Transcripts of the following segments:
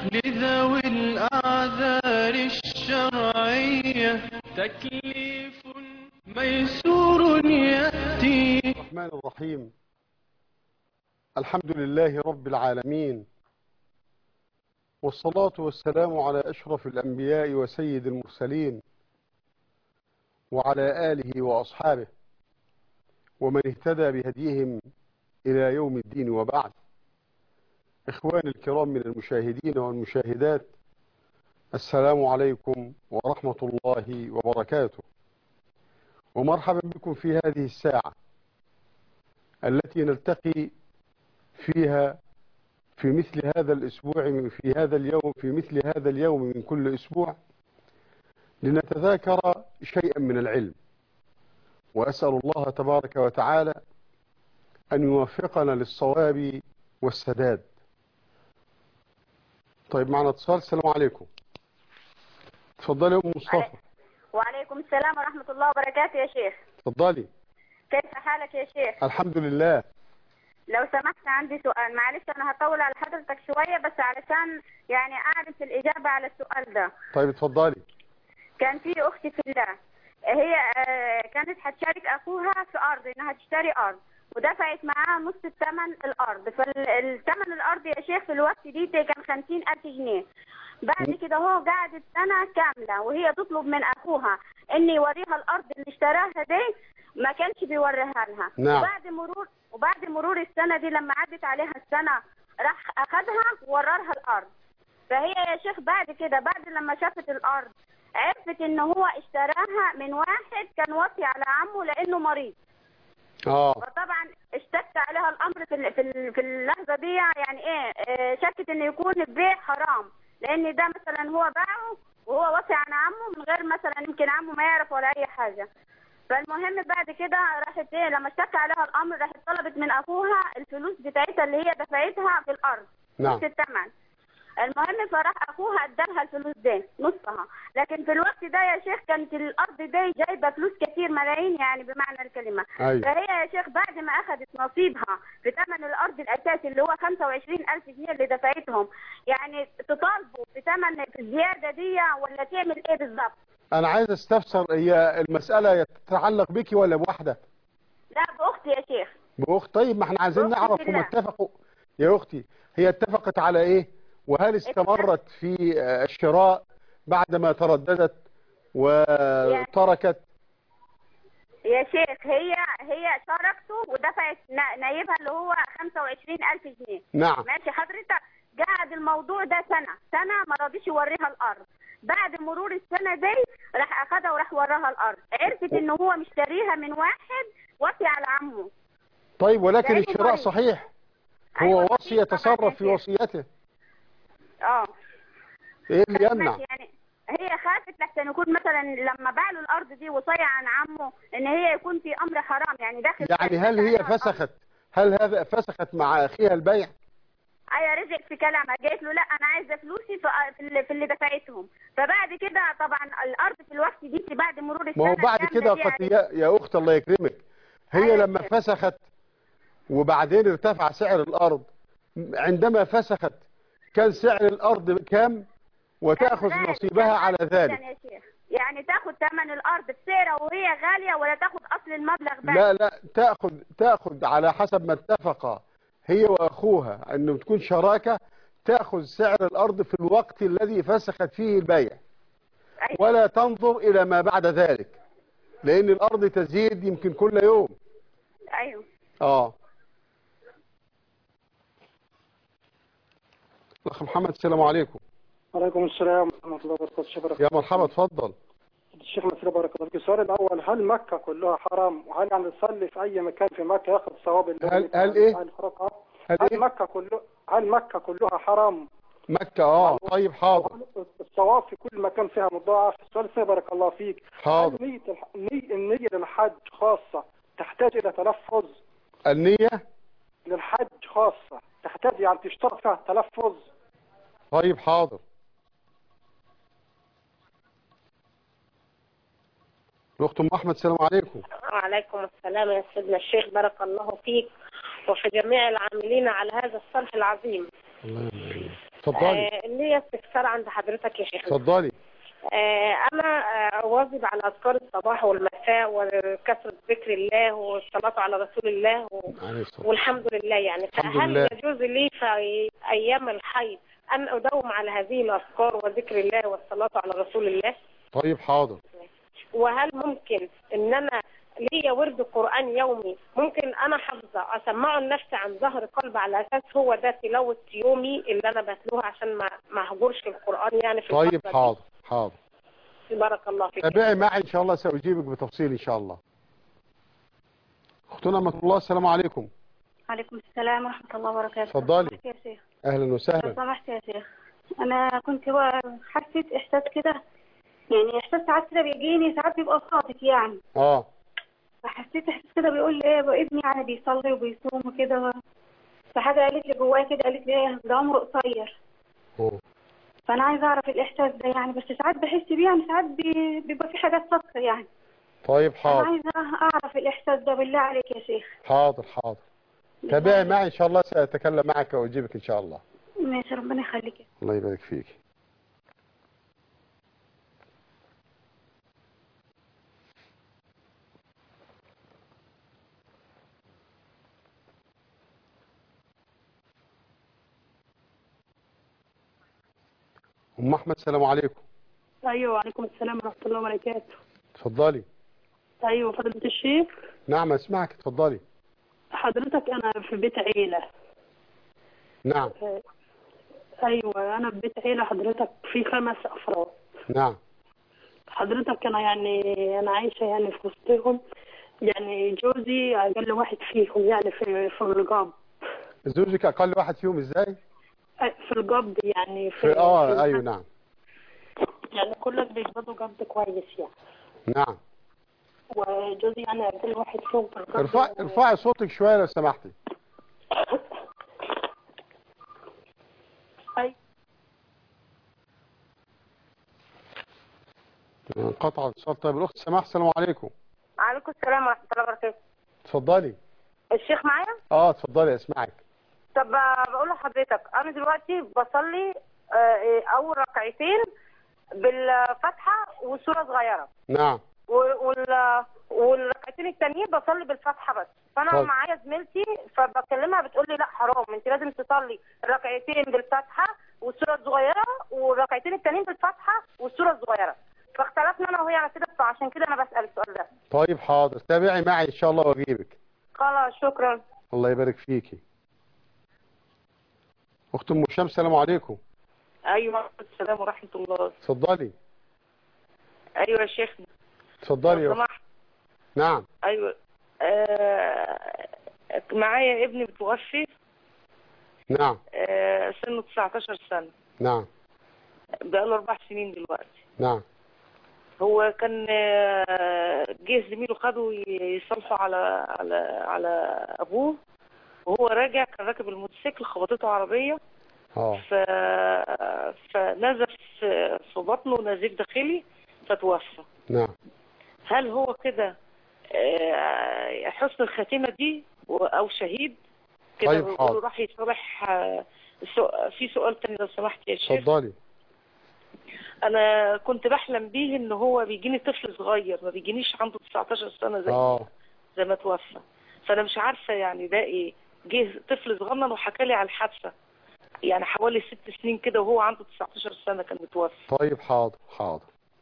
لذوي الأعذار الشرعية تكليف ميسور يأتي. الرحمن الرحيم. الحمد لله رب العالمين، والصلاة والسلام على أشرف الأنبياء وسيد المرسلين وعلى آله وأصحابه ومن اهتدى بهديهم إلى يوم الدين، وبعد. إخواني الكرام من المشاهدين والمشاهدات، السلام عليكم ورحمة الله وبركاته، ومرحبا بكم في هذه الساعة التي نلتقي فيها في مثل هذا الأسبوع، في مثل هذا اليوم من كل أسبوع، لنتذاكر شيئا من العلم. وأسأل الله تبارك وتعالى أن يوفقنا للصواب والسداد. طيب، معنا اتصال. السلام عليكم. تفضلي يا أم مصطفى. وعليكم السلام ورحمة الله وبركاته يا شيخ. تفضلي. كيف حالك يا شيخ؟ الحمد لله. لو سمحت عندي سؤال، معلش أنا هطول على حضرتك شوية بس علشان يعني أعرف الإجابة على السؤال ده. طيب اتفضلي. كان في أختي في الله، هي كانت هتشارك أخوها في أرض، إنها تشتري أرض، ودفعت معاها نص ثمن الأرض. فالثمن الأرض يا شيخ في الوقت دي كان 50,000 جنيه. بعد كده هو قعدت سنة كاملة وهي تطلب من أخوها إن يوريها الأرض اللي اشتراها دي، ما كانش بيوريها لها. نعم. وبعد مرور السنة دي، لما عدت عليها السنة، راح أخذها ووررها الأرض. فهي يا شيخ بعد كده، بعد لما شافت الأرض، عرفت إن هو اشتراها من واحد كان وصي على عمه لأنه مريض. فطبعا اشتكت عليها الأمر في اللحظة دي، يعني إيه، شكت إنه يكون البيع حرام، لأن ده مثلا هو باعه وهو وصي عن عمه من غير مثلا يمكن عمه ما يعرف ولا أي حاجة. فالمهم بعد كده راحت ايه، لما اشتكى عليها الامر، راحت طلبت من اخوها الفلوس بتاعتها اللي هي دفعتها في الارض. نعم. نص الثمن. المهم فراح اخوها ادالها الفلوس دي نصها، لكن في الوقت ده يا شيخ كانت الارض دي جايبه فلوس كتير، ملايين يعني بمعنى الكلمه. أيوة. فهي يا شيخ بعد ما اخذت نصيبها في ثمن الارض الاساسي اللي هو 25,000 جنيه اللي دفعتهم، يعني تطالبوا في ثمن الزياده دي ولا تعمل ايه بالظبط؟ أنا عايز استفسر، هي المسألة تتعلق بك ولا بوحدة؟ لا، باختي يا شيخ. بأخت. طيب، ما احنا عايزين نعرف هم اتفقوا يا أختي، هي اتفقت على إيه؟ وهل استمرت في الشراء بعدما ترددت وتركت؟ يا شيخ هي شاركته ودفعت نايبها اللي هو 25,000 جنيه. نعم. ماشي حضرتك. قعد الموضوع ده سنة ما رضيش يوريها الأرض. بعد مرور السنة دي راح أخدها وراح وراها الأرض، عرفت إن هو مشتريها من واحد وصي على عمه. طيب، ولكن الشراء صحيح، هو أيوة وصي يتصرف في وصيته. ايه اللي يمنع؟ يعني هي خافت لحسن يكون مثلا لما باع له الارض دي وصية عن عمه ان هي يكون في امر حرام، يعني داخل. يعني هل هي فسخت؟ هل هذا فسخت مع اخيها البيع؟ ايوه، رجعت في كلامها، قالت له لا انا عايزه فلوسي في اللي دفعتهم. فبعد كده طبعا الارض في الوقت دي بعد مرور السنه، ما هو بعد كده يا اخت الله يكرمك، هي أيوة لما فسخت وبعدين ارتفع سعر الارض، عندما فسخت كان سعر الارض كام وتاخذ نصيبها على ذلك؟ يا شيخ يعني تاخذ ثمن الارض بسعرها وهي غاليه، ولا تاخذ اصل المبلغ بس؟ لا، تاخذ على حسب ما اتفقا هي واخوها، انه تكون شراكه، تاخذ سعر الارض في الوقت الذي فسخت فيه البيع. أيوة. ولا تنظر الى ما بعد ذلك، لان الارض تزيد يمكن كل يوم. ايوه. الاخ محمد، السلام عليكم. وعليكم السلام ورحمة الله وبركاته. شكرا يا مرحبا، اتفضل. الشيخ مسير بارك الله فيك. السؤال الأول، هل مكة كلها حرام؟ وهل يعني يصلي في أي مكان في مكة ياخذ ثواب الله؟ هل مكة كلها حرام؟ مكة طيب حاضر. الثواب في كل مكان فيها مضاعف. السؤال الثاني بارك الله فيك، حاضر. هل النية للحج خاصة تحتاج إلى تلفظ؟ النية للحج خاصة تحتاج يعني تشترط فيها تلفظ؟ طيب حاضر. الأخت أم أحمد، السلام عليكم. وعليكم السلام يا سيدنا الشيخ، بارك الله فيك وفي جميع العاملين على هذا الصلح العظيم. اتفضلي. ليا استفسار عند حضرتك يا شيخ. اتفضلي. انا واظب على اذكار الصباح والمساء وكثره ذكر الله والصلاه على رسول الله والحمد لله يعني. فهل يجوز لي في ايام الحيض ان اداوم على هذه الاذكار وذكر الله والصلاه على رسول الله؟ طيب حاضر. وهل ممكن ان انا ليا ورد قرآن يومي ممكن انا حافظه اسمعه لنفسي عن ظهر قلب على اساس هو ده تلاوه يومي اللي انا بتلوها عشان ما اهجرش القرآن يعني في طيب حاضر حاضر. بارك الله فيك. تابعي معي ان شاء الله، سأجيبك بتفصيل ان شاء الله. اختنا أمة الله، السلام عليكم. وعليكم السلام ورحمة الله وبركاته. اتفضلي. يا شيخ. اهلا وسهلا. لو سمحت يا شيخ، انا كنت حسيت احساس كده، يعني احساس ساعات كده بيجيني، ساعات بيبقى صادق يعني. فحسيت احساس كده بيقول لي ايه، ابني يعني بيصلي وبيصوم وكده، فحاجه قالت لي جوايا كده، قالت لي ايه ده عمره قصير. فانا عايزه اعرف الاحساس ده يعني، بس ساعات بحس بيه يعني، ساعات بيبقى في حاجات صدق يعني. طيب حاضر. انا عايزه اعرف الاحساس ده بالله عليك يا شيخ. حاضر حاضر. تابعي معي ان شاء الله، سأتكلم معك واجيبك ان شاء الله. ماشي، ربنا يخليك. الله يبارك فيك. أم أحمد، السلام عليكم. ايوه وعليكم السلام ورحمه الله وبركاته. اتفضلي. ايوه فضيلة الشيخ. نعم اسمعك، اتفضلي. حضرتك انا في بيت عيله. نعم. ايوه انا في بيت عيله حضرتك، في 5 افراد. نعم. حضرتك انا يعني انا عايشه يعني في وسطهم، يعني جوزي اقل واحد فيهم يعني في القبض. زوجك اقل واحد فيهم ازاي؟ في القبض يعني في ايوه نعم. يعني كلك بيقبضوا قبض كويس يعني. نعم. وجوزي يعني اقل واحد فيهم في القبض. ارفعي صوتك شويه لو سمحتي. انقطع الاتصال. طيب الاخت سماح، السلام عليكم. وعليكم السلام ورحمه الله وبركاته. اتفضلي. الشيخ معايا؟ اتفضلي اسمعك. طب بقول لحضرتك، انا دلوقتي بصلي اول ركعتين بالفتحه وسوره صغيره. نعم. والركعتين التانيين بصلي بالفتحه بس. فانا طيب. معايا زميلتي فبكلمها بتقول لي لا حرام، انت لازم تصلي الركعتين بالفتحه والسوره الصغيره والركعتين التانيين بالفتحه والسوره الصغيره. فاختلفنا انا وهي على كده، فعشان كده انا بسال السؤال ده. طيب حاضر، تابعي معي ان شاء الله واجيبك. خلاص شكرا. الله يبارك فيكي. اخت ام شمس، السلام عليكم. ايوه السلام ورحمه الله. اتفضلي. ايوه يا شيخنا. اتفضلي يا اخت. نعم. ايوه معايا ابني متوفي. نعم. سنه 19 سنه. نعم. بقاله 4 سنين دلوقتي. نعم. هو كان جه زميله خده يصالحوا على ابوه، وهو راجع كان راكب الموتوسيكل خبطته عربيه. فنزف في بطنه نزيف داخلي فتوفى. نعم. هل هو كده حسن الخاتمه دي او شهيد كده؟ طيب بيقولوا راح يصالح. في سؤال تاني لو سمحت يا شيخ. اتفضلي. انا كنت بحلم بيه ان هو بيجيني طفل صغير، ما بيجينيش عنده 19 سنه زي ما توفى. فانا مش عارفه يعني ده ايه. جه طفل صغنن وحكى لي على الحادثه يعني حوالي 6 سنين كده وهو عنده 19 سنه كان متوفى. طيب حاضر حاضر.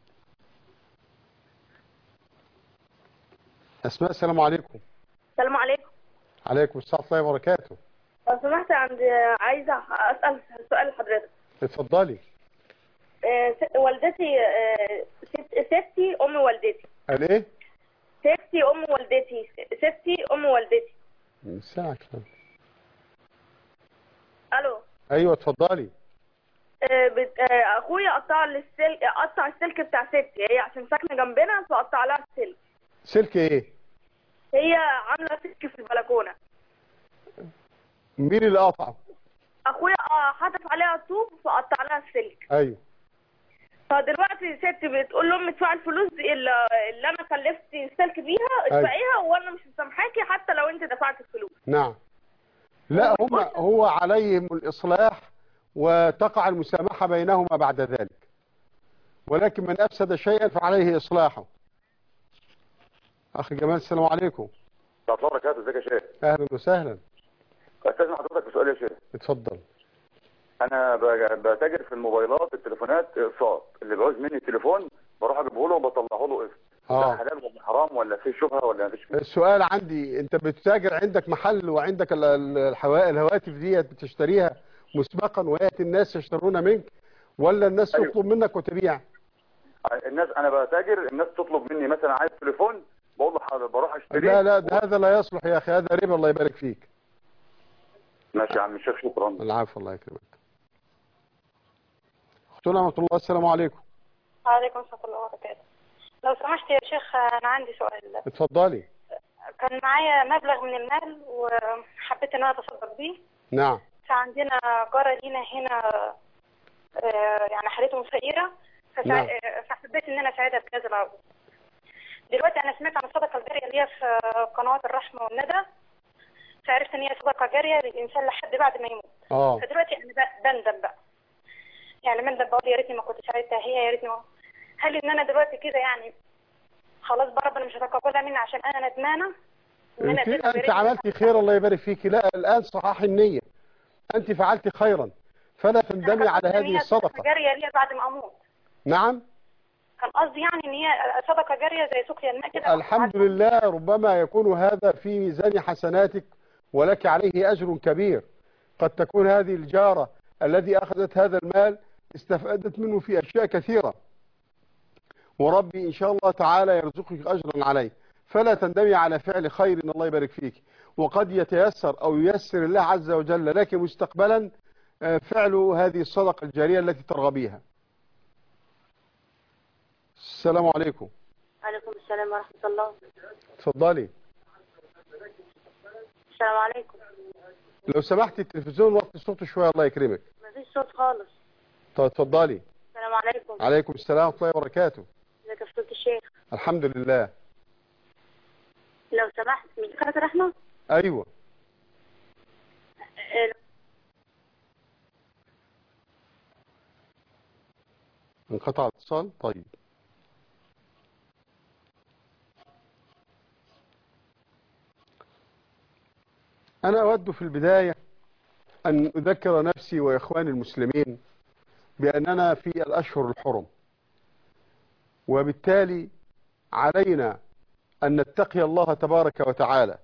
اسماء، السلام عليكم. السلام عليكم. عليكم السلام ورحمه الله وبركاته. لو سمحت عايزه اسال سؤال لحضرتك. اتفضلي. والدتي ستي ام والدتي. قال ايه؟ ستي ام والدتي. ستي ام والدتي. ساعة كده. الو. ايوه اتفضلي. اخويا قطع السلك بتاع ستي، هي عشان ساكنه جنبنا فقطع لها السلك. سلك ايه؟ هي عامله سلك في البلكونه. مين اللي قطعه؟ اخويا حطف عليها الطوب فقطع لها السلك. ايوه. فدلوقتي ستي بتقول لهم ادفعي الفلوس اللي انا كلفت السلك بيها ادفعيها، وانا مش مسامحاكي حتى لو انت دفعت الفلوس. نعم. لا هو عليهم الاصلاح وتقع المسامحة بينهما بعد ذلك، ولكن من أفسد شيئا فعليه إصلاحه. أخي جمال السلام عليكم. ورحمة الله وبركاته. ازيك يا شيخ؟ أهلا وسهلا. استاذن حضرتك بسؤال يا شيخ. اتفضل. انا بتاجر في الموبايلات التليفونات اقساط، اللي بيعوز مني التليفون بروح اجيبه له وبطلعه له قسط. ده حلال ولا حرام ولا في شبهه ولا مفيش؟ السؤال عندي، انت بتتاجر عندك محل وعندك الهواتف ديت بتشتريها مسبقا وياتي الناس يشترون منك، ولا الناس تطلب منك وتبيع؟ الناس انا بتاجر، الناس تطلب مني مثلا عايز تليفون بقول له حاضر بروح اشتريه. لا هذا لا يصلح يا اخي، هذا ربا. الله يبارك فيك. ماشي يا عم الشيخ، شكرا. العفو، الله يكرمك. اختنا ورحمة الله، السلام عليكم. وعليكم السلام ورحمة الله وبركاته. لو سمحت يا شيخ أنا عندي سؤال. اتفضلي. كان معايا مبلغ من المال وحبيت إن أنا أتصدق بيه. نعم. فعندنا جارة لينا هنا يعني حالتهم فقيرة، نعم. فحبيت إن أنا أساعدها بهذا العرض. دلوقتي أنا سمعت عن الصدقة الجارية اللي هي في قنوات الرحمة والندى، فعرفت إن هي صدقة جارية للإنسان لحد بعد ما يموت. فدلوقتي أنا بندم بقى، يعني بندم بقول يا ريتني ما كنت ساعدتها هي، يا ريتني هل إن أنا دلوقتي كده يعني خلاص بقى ربنا مش هتقبلها مني عشان أنا ندمانة؟ انت عملتي خير الله يبارك فيك. لا الآن صحاح النية، أنت فعلت خيرا فلا تندمي على هذه الصدقة. جارية ليها بعد ما أموت. نعم. كان قصدي يعني إن هي صدقة جارية زي سقيا الماء كده. الحمد لله، ربما يكون هذا في ميزان حسناتك ولك عليه أجر كبير. قد تكون هذه الجارة الذي أخذت هذا المال استفادت منه في أشياء كثيرة، وربي إن شاء الله تعالى يرزقك أجرا عليه، فلا تندمي على فعل خير إن الله يبارك فيك. وقد يتيسر أو ييسر الله عز وجل لك مستقبلا فعل هذه الصدقة الجارية التي ترغبيها. السلام عليكم. عليكم السلام ورحمة الله. اتفضلي. السلام عليكم. لو سمحتي التلفزيون وطي صوته شوية الله يكرمك. مفيش صوت خالص. طب اتفضلي. السلام عليكم. عليكم السلام ورحمة الله وبركاته. ازيك يا فضيلة الشيخ؟ الحمد لله. لو سمحت مش دي قناة الرحمة؟ ايوه. انقطع الاتصال. طيب أنا أود في البداية أن أذكر نفسي وإخواني المسلمين بأننا في الأشهر الحرم، وبالتالي علينا أن نتقي الله تبارك وتعالى.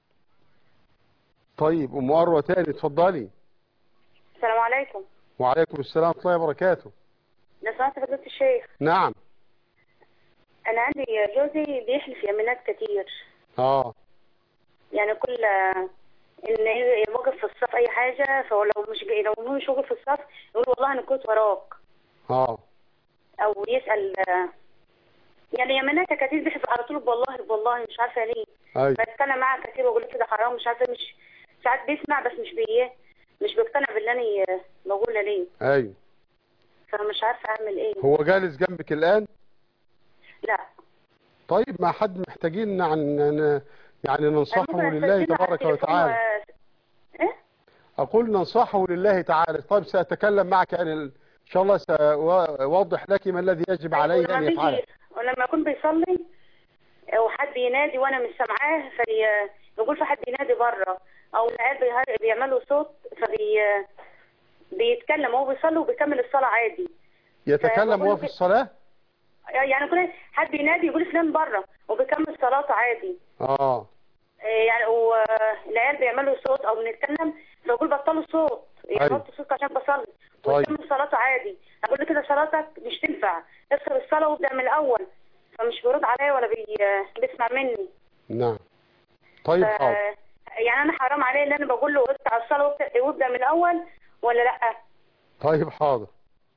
طيب أم أروى تاني اتفضلي. السلام عليكم. وعليكم السلام ورحمة الله وبركاته. لو سمحت فضيلة الشيخ. نعم. أنا عندي جوزي بيحلف يمينات كتير. يعني كل ان يوقف في الصف اي حاجه، فلو مش واقف في الصف يقول والله انا كنت وراك. او يسال يعني يمناته كتير، بيحب على طول والله مش عارفه ليه. بتكلم معاه كتير واقول له كده حرام مش عارفه، مش ساعات بيسمع بس مش بيقتنع باللي انا بقوله ليه. ايوه. فمش عارفه اعمل ايه. هو جالس جنبك الان؟ لا. طيب ما حد محتاجين يعني ننصحه لله تبارك وتعالى. ايه؟ أقول ننصحه لله تعالى. طيب سأتكلم معك يعني إن شاء الله، سأوضح لك ما الذي يجب عليه أن يفعله. ولما يكون بيصلي وحد ينادي وأنا مش سامعاه فيقول في حد ينادي بره، أو العيال بيعملوا صوت بيتكلم وهو بيصلي وبيكمل الصلاة عادي. يتكلم وهو في الصلاة؟ يعني كل حد ينادي يقول فلان بره وبيكمل صلاته عادي. يعني والعيال بيعملوا صوت او بنتكلم فبقول بطلوا صوت، يعني بطلوا صوت عشان بصلي. ويكمل صلاته عادي. اقول له كده صلاتك مش تنفع، افصل الصلاه وابدا من الاول. فمش بيرد عليا ولا بيسمع مني. نعم. طيب حاضر. يعني انا حرام عليه ان انا بقول له اقطع الصلاه وابدا من الاول ولا لا؟ طيب حاضر.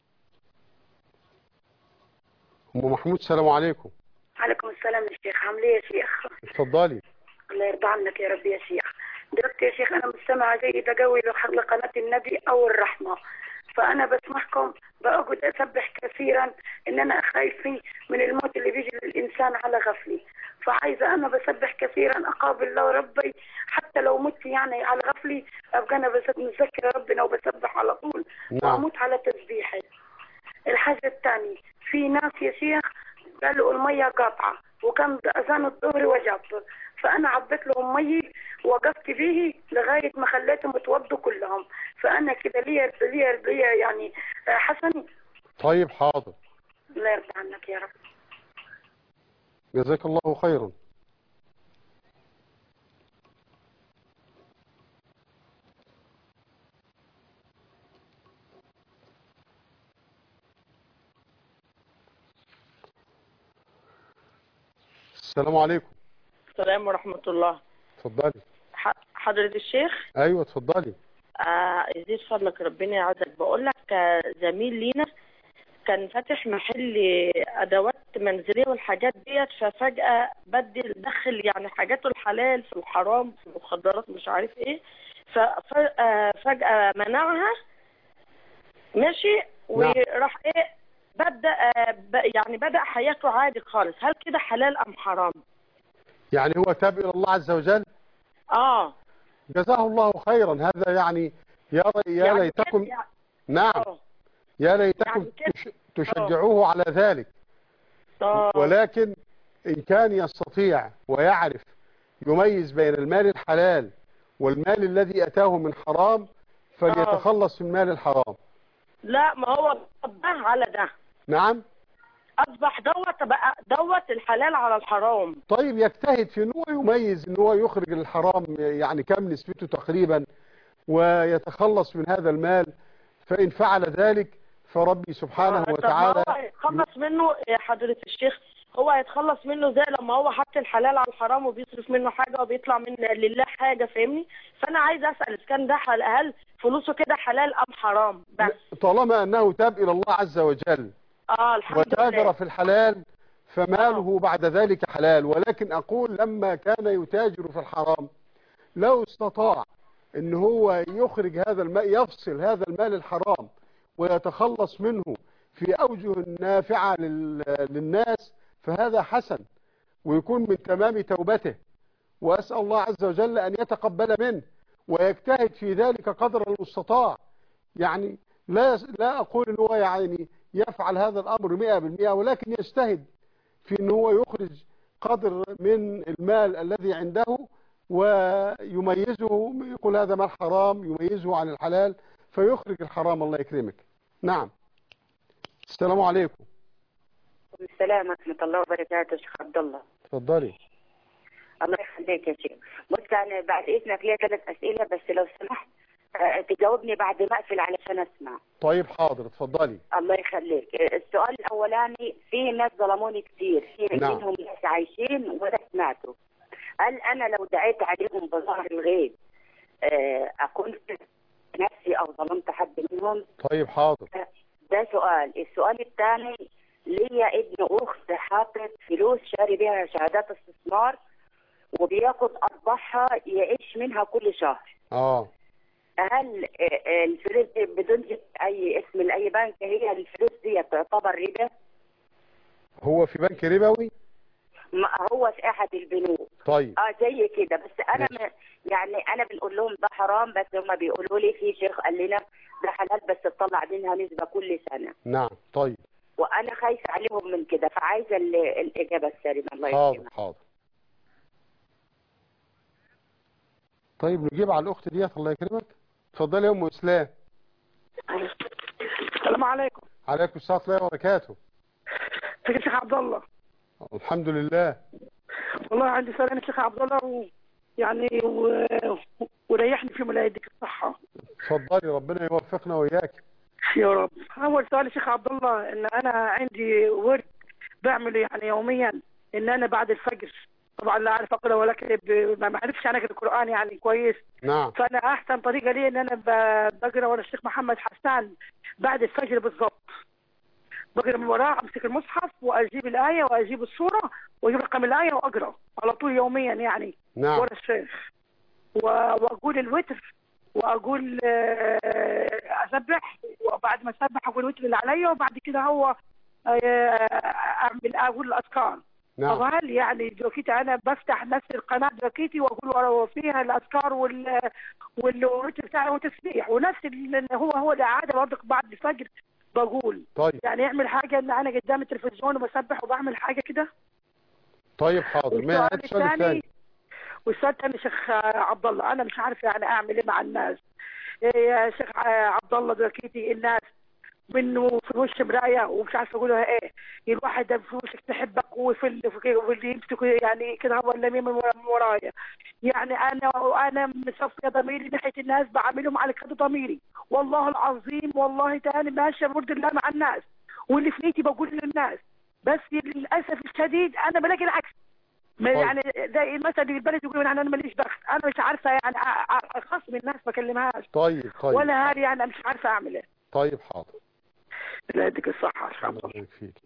ام محمود السلام عليكم. عليكم السلام يا شيخ. عامل ايه يا شيخ؟ اتفضلي. الله يرضى عنك يا رب يا شيخ. دلوقتي يا شيخ انا مستمعه جيده قوي لقناه النبي او الرحمه، فانا بسمعكم بقعد اسبح كثيرا ان انا خايف من الموت اللي بيجي للانسان على غفله. فعايزه انا بسبح كثيرا اقابل الله ربي، حتى لو مت يعني على غفلي ابقى انا متذكره ربنا وبسبح على طول واموت على تسبيحه. الحاجه الثانيه، في ناس يا شيخ قالوا الميه قاطعه وكان اذان الظهر وجب، فانا عبيت لهم مي وقفت به لغايه ما خليتهم يتوضوا كلهم، فانا كده ليا يعني حسن. طيب حاضر. الله يرضى عنك يا رب. جزاك الله خيرا. السلام عليكم. السلام ورحمة الله. اتفضلي. حضرة الشيخ. ايوه اتفضلي. يزيد فضلك ربنا يعزك. بقول لك زميل لينا كان فاتح محل ادوات منزليه والحاجات ديت، ففجاه دخل يعني حاجاته الحلال في الحرام في المخدرات مش عارف ايه، ففجاه منعها ماشي وراح ايه بدأ حياته عادي خالص. هل كده حلال ام حرام؟ يعني هو تاب الى الله عز وجل؟ جزاه الله خيرا. هذا يعني يا ليتكم نعم يا ليتكم تشجعوه على ذلك. ولكن إن كان يستطيع ويعرف يميز بين المال الحلال والمال الذي أتاه من حرام فليتخلص من المال الحرام. لا ما هو طبقها على ده. نعم. أصبح دوت الحلال على الحرام. طيب يجتهد في أنه يميز أنه يخرج الحرام يعني كم نسبته تقريبا ويتخلص من هذا المال، فإن فعل ذلك فربي سبحانه وتعالى هو هيتخلص منه يا حضرة الشيخ. هو هيتخلص منه زي لما هو حط الحلال على الحرام وبيصرف منه حاجة وبيطلع من لله حاجة، فاهمني؟ فأنا عايز أسأل إذا كان ده هل فلوسه كده حلال أم حرام؟ بس طالما أنه تاب إلى الله عز وجل الحمد لله وتاجر في الحلال فماله بعد ذلك حلال. ولكن أقول لما كان يتاجر في الحرام لو استطاع أن هو يخرج هذا المال، يفصل هذا المال الحرام ويتخلص منه في أوجه نافعة للناس فهذا حسن ويكون من تمام توبته، وأسأل الله عز وجل أن يتقبل منه ويجتهد في ذلك قدر المستطاع. يعني لا أقول أنه هو يعني يفعل هذا الأمر 100%، ولكن يجتهد في أنه هو يخرج قدر من المال الذي عنده ويميزه، يقول هذا مال حرام، يميزه عن الحلال فيخرج الحرام. الله يكرمك. نعم. السلام عليكم. السلام ورحمة الله وبركاته. شيخ عبد الله. اتفضلي. الله يخليك يا شيخ. بص أنا بعد إذنك ليا 3 أسئلة بس لو سمحت تجاوبني بعد ما أقفل علشان أسمع. طيب حاضر اتفضلي. الله يخليك. السؤال الأولاني، في ناس ظلموني كتير، في منهم ناس عايشين ولا سمعته. هل أنا لو دعيت عليهم بظهر الغيب أكون نفسي أو ظلمت حد منهم؟ طيب حاضر. ده سؤال. السؤال الثاني، ليا ابن أخت حاطط فلوس شاري بيها شهادات استثمار وبياخد أرباحها يعيش منها كل شهر. هل الفلوس دي بدون أي اسم لأي بنك هي الفلوس دي تعتبر ربا؟ هو في بنك ربوي؟ هو في أحد البنوك. طيب. زي كده. بس أنا يعني أنا بنقول لهم ده حرام، بس هم بيقولوا لي في شيخ قال لنا ده حلال بس تطلع منها نسبة كل سنة. نعم. طيب. وأنا خايفة عليهم من كده فعايزة الإجابة السليمة. الله يكرمك. حاضر. طيب نجيب على الأخت ديت. الله يكرمك. اتفضلي يا أم إسلام. السلام عليكم. عليكم السلام ورحمة الله وبركاته. يا شيخ عبد الله. الحمد لله. والله عندي سؤال يا شيخ عبد الله يعني وريحني في ملايدك الصحة. اتفضلي ربنا يوفقنا وإياك يا رب. أول سؤال يا شيخ عبد الله، إن أنا عندي ورد بعمله يعني يوميا، إن أنا بعد الفجر طبعا لا أعرف أقرأ ولا أكتب، ما بعرفش أنا أقرأ القرآن يعني كويس. نعم. فأنا أحسن طريقة لي إن أنا بقرأ ورا الشيخ محمد حسان بعد الفجر بالضبط. بقرأ من وراه، أمسك المصحف وأجيب الآية وأجيب السورة وأجيب رقم الآية وأقرأ على طول يوميا يعني. نعم. ورا الشيخ وأقول الوتر واقول اسبح، وبعد ما اسبح اقول الوتر اللي عليا، وبعد كده هو اقول الاذكار. نعم. طب هل يعني دلوقتي انا بفتح نفس القناه دلوقتي واقول فيها الاذكار والوتر بتاعي وتسبيح، ونفس هو العاده برضه بعد الفجر بقول. طيب. يعني اعمل حاجه ان انا قدام التلفزيون وبسبح وبعمل حاجه كده. طيب حاضر. ما السؤال الثاني؟ والسؤال الثاني شيخ عبد الله، انا مش عارف يعني اعمل ايه مع الناس. يا شيخ عبد الله دلوقتي الناس منه في الوش مرايه ومش عارفه اقولها ايه، الواحد ده في وشك تحبك واللي يمسك يعني كده هو اللي من ورايا. يعني انا مصفيه ضميري ناحيه الناس، بعاملهم على كده ضميري، والله العظيم والله تاني ماشيه برد الله مع الناس، واللي في نيتي بقول للناس، بس للاسف الشديد انا بلاقي العكس. يعني زي مثلا البلد يقولون انا ماليش بخت، انا مش عارفه يعني اخصم الناس ما اكلمهاش. طيب ولا هذه انا مش عارفه اعمل ايه. طيب حاضر. لا يديك الصحه. الله يبارك فيك.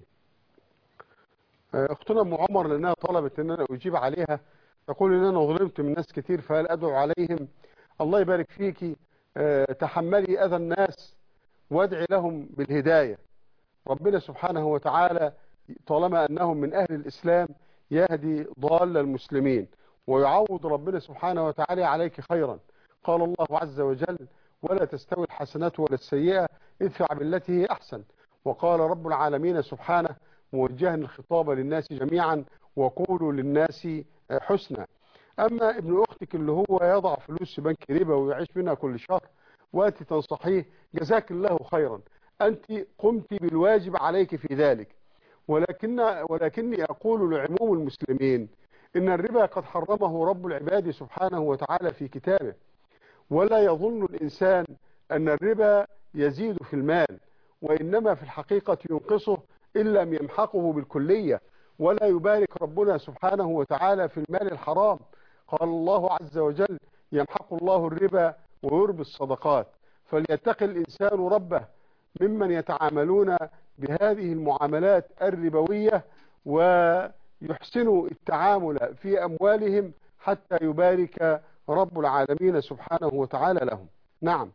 اختنا ام عمر لانها طلبت ان انا اجيب عليها، تقول ان انا ظلمت من ناس كتير فهل ادعو عليهم؟ الله يبارك فيكي. تحملي اذى الناس وادعي لهم بالهدايه. ربنا سبحانه وتعالى طالما انهم من اهل الاسلام يهدي ضال المسلمين، ويعوض ربنا سبحانه وتعالى عليك خيرا. قال الله عز وجل: ولا تستوي الحسنة ولا السيئة ادفع بالتي هي أحسن. وقال رب العالمين سبحانه موجها الخطاب للناس جميعا: وقولوا للناس حسنا. أما ابن أختك اللي هو يضع فلوس في بنك ربا ويعيش منها كل شهر وأنت تنصحيه، جزاك الله خيرا، أنت قمت بالواجب عليك في ذلك، ولكني أقول لعموم المسلمين إن الربا قد حرمه رب العباد سبحانه وتعالى في كتابه، ولا يظن الإنسان أن الربا يزيد في المال، وإنما في الحقيقة ينقصه إن لم يمحقه بالكلية. ولا يبارك ربنا سبحانه وتعالى في المال الحرام. قال الله عز وجل: يمحق الله الربا ويربي الصدقات. فليتقي الإنسان ربه ممن يتعاملون بهذه المعاملات الربوية ويحسنوا التعامل في أموالهم حتى يبارك رب العالمين سبحانه وتعالى لهم. نعم.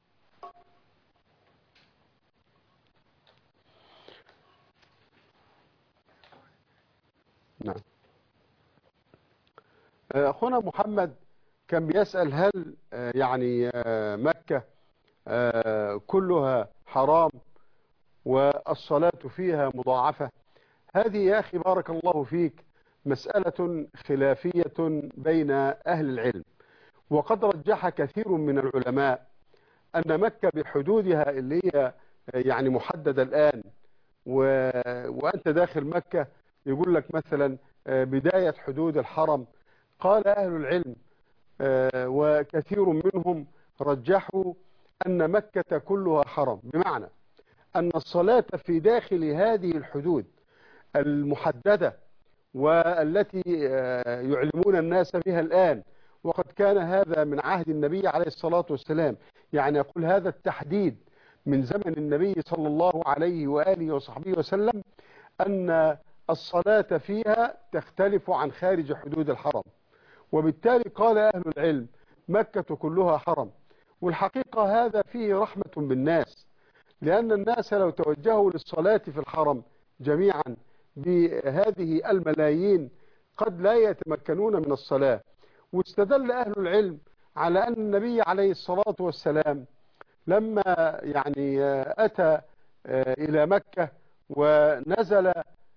نعم. أخونا محمد كان بيسأل هل يعني مكة كلها حرام والصلاة فيها مضاعفة؟ هذه يا أخي بارك الله فيك مسألة خلافية بين أهل العلم، وقد رجح كثير من العلماء أن مكة بحدودها اللي هي يعني محددة الآن، وأنت داخل مكة يقول لك مثلا بداية حدود الحرم. قال أهل العلم وكثير منهم رجحوا أن مكة كلها حرم، بمعنى أن الصلاة في داخل هذه الحدود المحددة والتي يعلمون الناس بها الآن، وقد كان هذا من عهد النبي عليه الصلاة والسلام، يعني يقول هذا التحديد من زمن النبي صلى الله عليه وآله وصحبه وسلم، أن الصلاة فيها تختلف عن خارج حدود الحرم. وبالتالي قال أهل العلم مكة كلها حرم. والحقيقة هذا فيه رحمة بالناس، لأن الناس لو توجهوا للصلاة في الحرم جميعا بهذه الملايين قد لا يتمكنون من الصلاة. واستدل أهل العلم على أن النبي عليه الصلاة والسلام لما يعني أتى إلى مكة ونزل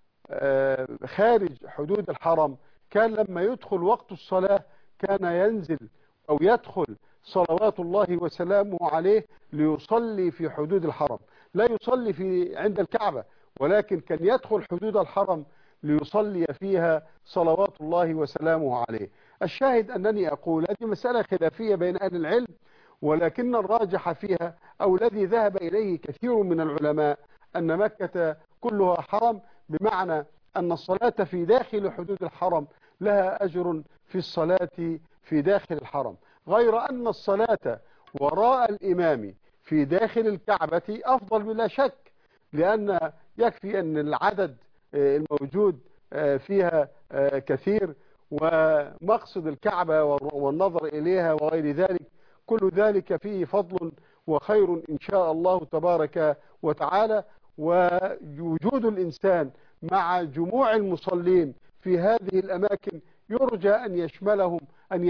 خارج حدود الحرم، كان لما يدخل وقت الصلاة كان ينزل أو يدخل صلوات الله وسلامه عليه ليصلي في حدود الحرم، لا يصلي عند الكعبة، ولكن كان يدخل حدود الحرم ليصلي فيها صلوات الله وسلامه عليه. الشاهد أنني أقول هذه مسألة خلافية بين أهل العلم، ولكن الراجح فيها أو الذي ذهب إليه كثير من العلماء أن مكة كلها حرم، بمعنى أن الصلاة في داخل حدود الحرم لها أجر في الصلاة في داخل الحرم، غير أن الصلاة وراء الإمام في داخل الكعبة أفضل بلا شك، لأن يكفي أن العدد الموجود فيها كثير، ومقصد الكعبة والنظر إليها وغير ذلك كل ذلك فيه فضل وخير إن شاء الله تبارك وتعالى. ووجود الإنسان مع جموع المصلين في هذه الأماكن يرجى أن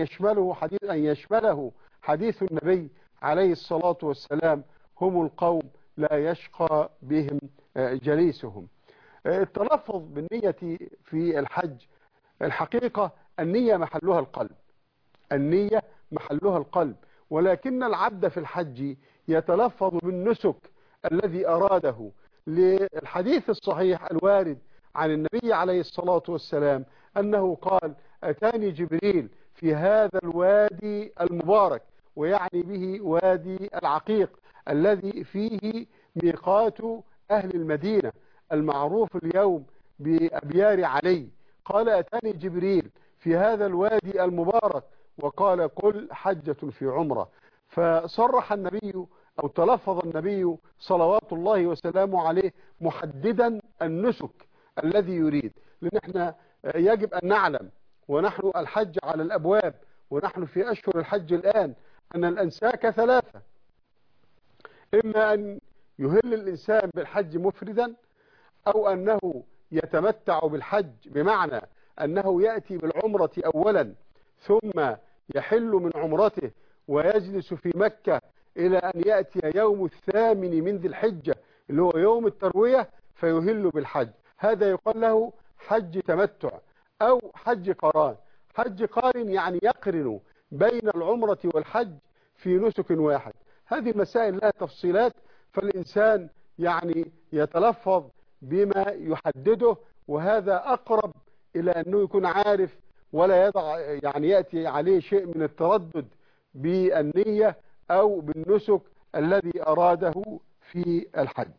يشمله حديث النبي عليه الصلاة والسلام: هم القوم لا يشقى بهم جليسهم. التلفظ بالنية في الحج، الحقيقة النية محلها القلب، النية محلها القلب، ولكن العبد في الحج يتلفظ بالنسك الذي أراده، للحديث الصحيح الوارد عن النبي عليه الصلاة والسلام أنه قال: أتاني جبريل في هذا الوادي المبارك، ويعني به وادي العقيق الذي فيه ميقات أهل المدينة المعروف اليوم بأبيار علي. قال: أتاني جبريل في هذا الوادي المبارك وقال: قل حجة في عمرة. فصرح النبي أو تلفظ النبي صلوات الله وسلامه عليه محددا النسك الذي يريد، لأن احنا يجب أن نعلم ونحن الحج على الأبواب ونحن في أشهر الحج الآن أن الأنساك ثلاثة: إما أن يهل الإنسان بالحج مفردا، أو أنه يتمتع بالحج بمعنى أنه يأتي بالعمرة أولا ثم يحل من عمرته ويجلس في مكة إلى أن يأتي يوم الثامن من ذي الحجة اللي هو يوم التروية فيهل بالحج. هذا يقال له حج تمتع أو حج قران. حج قارن يعني يقرن بين العمرة والحج في نسك واحد. هذه المسائل لها تفصيلات، فالإنسان يعني يتلفظ بما يحدده، وهذا أقرب إلى أنه يكون عارف ولا يضع يعني يأتي عليه شيء من التردد بالنية أو بالنسك الذي أراده في الحج.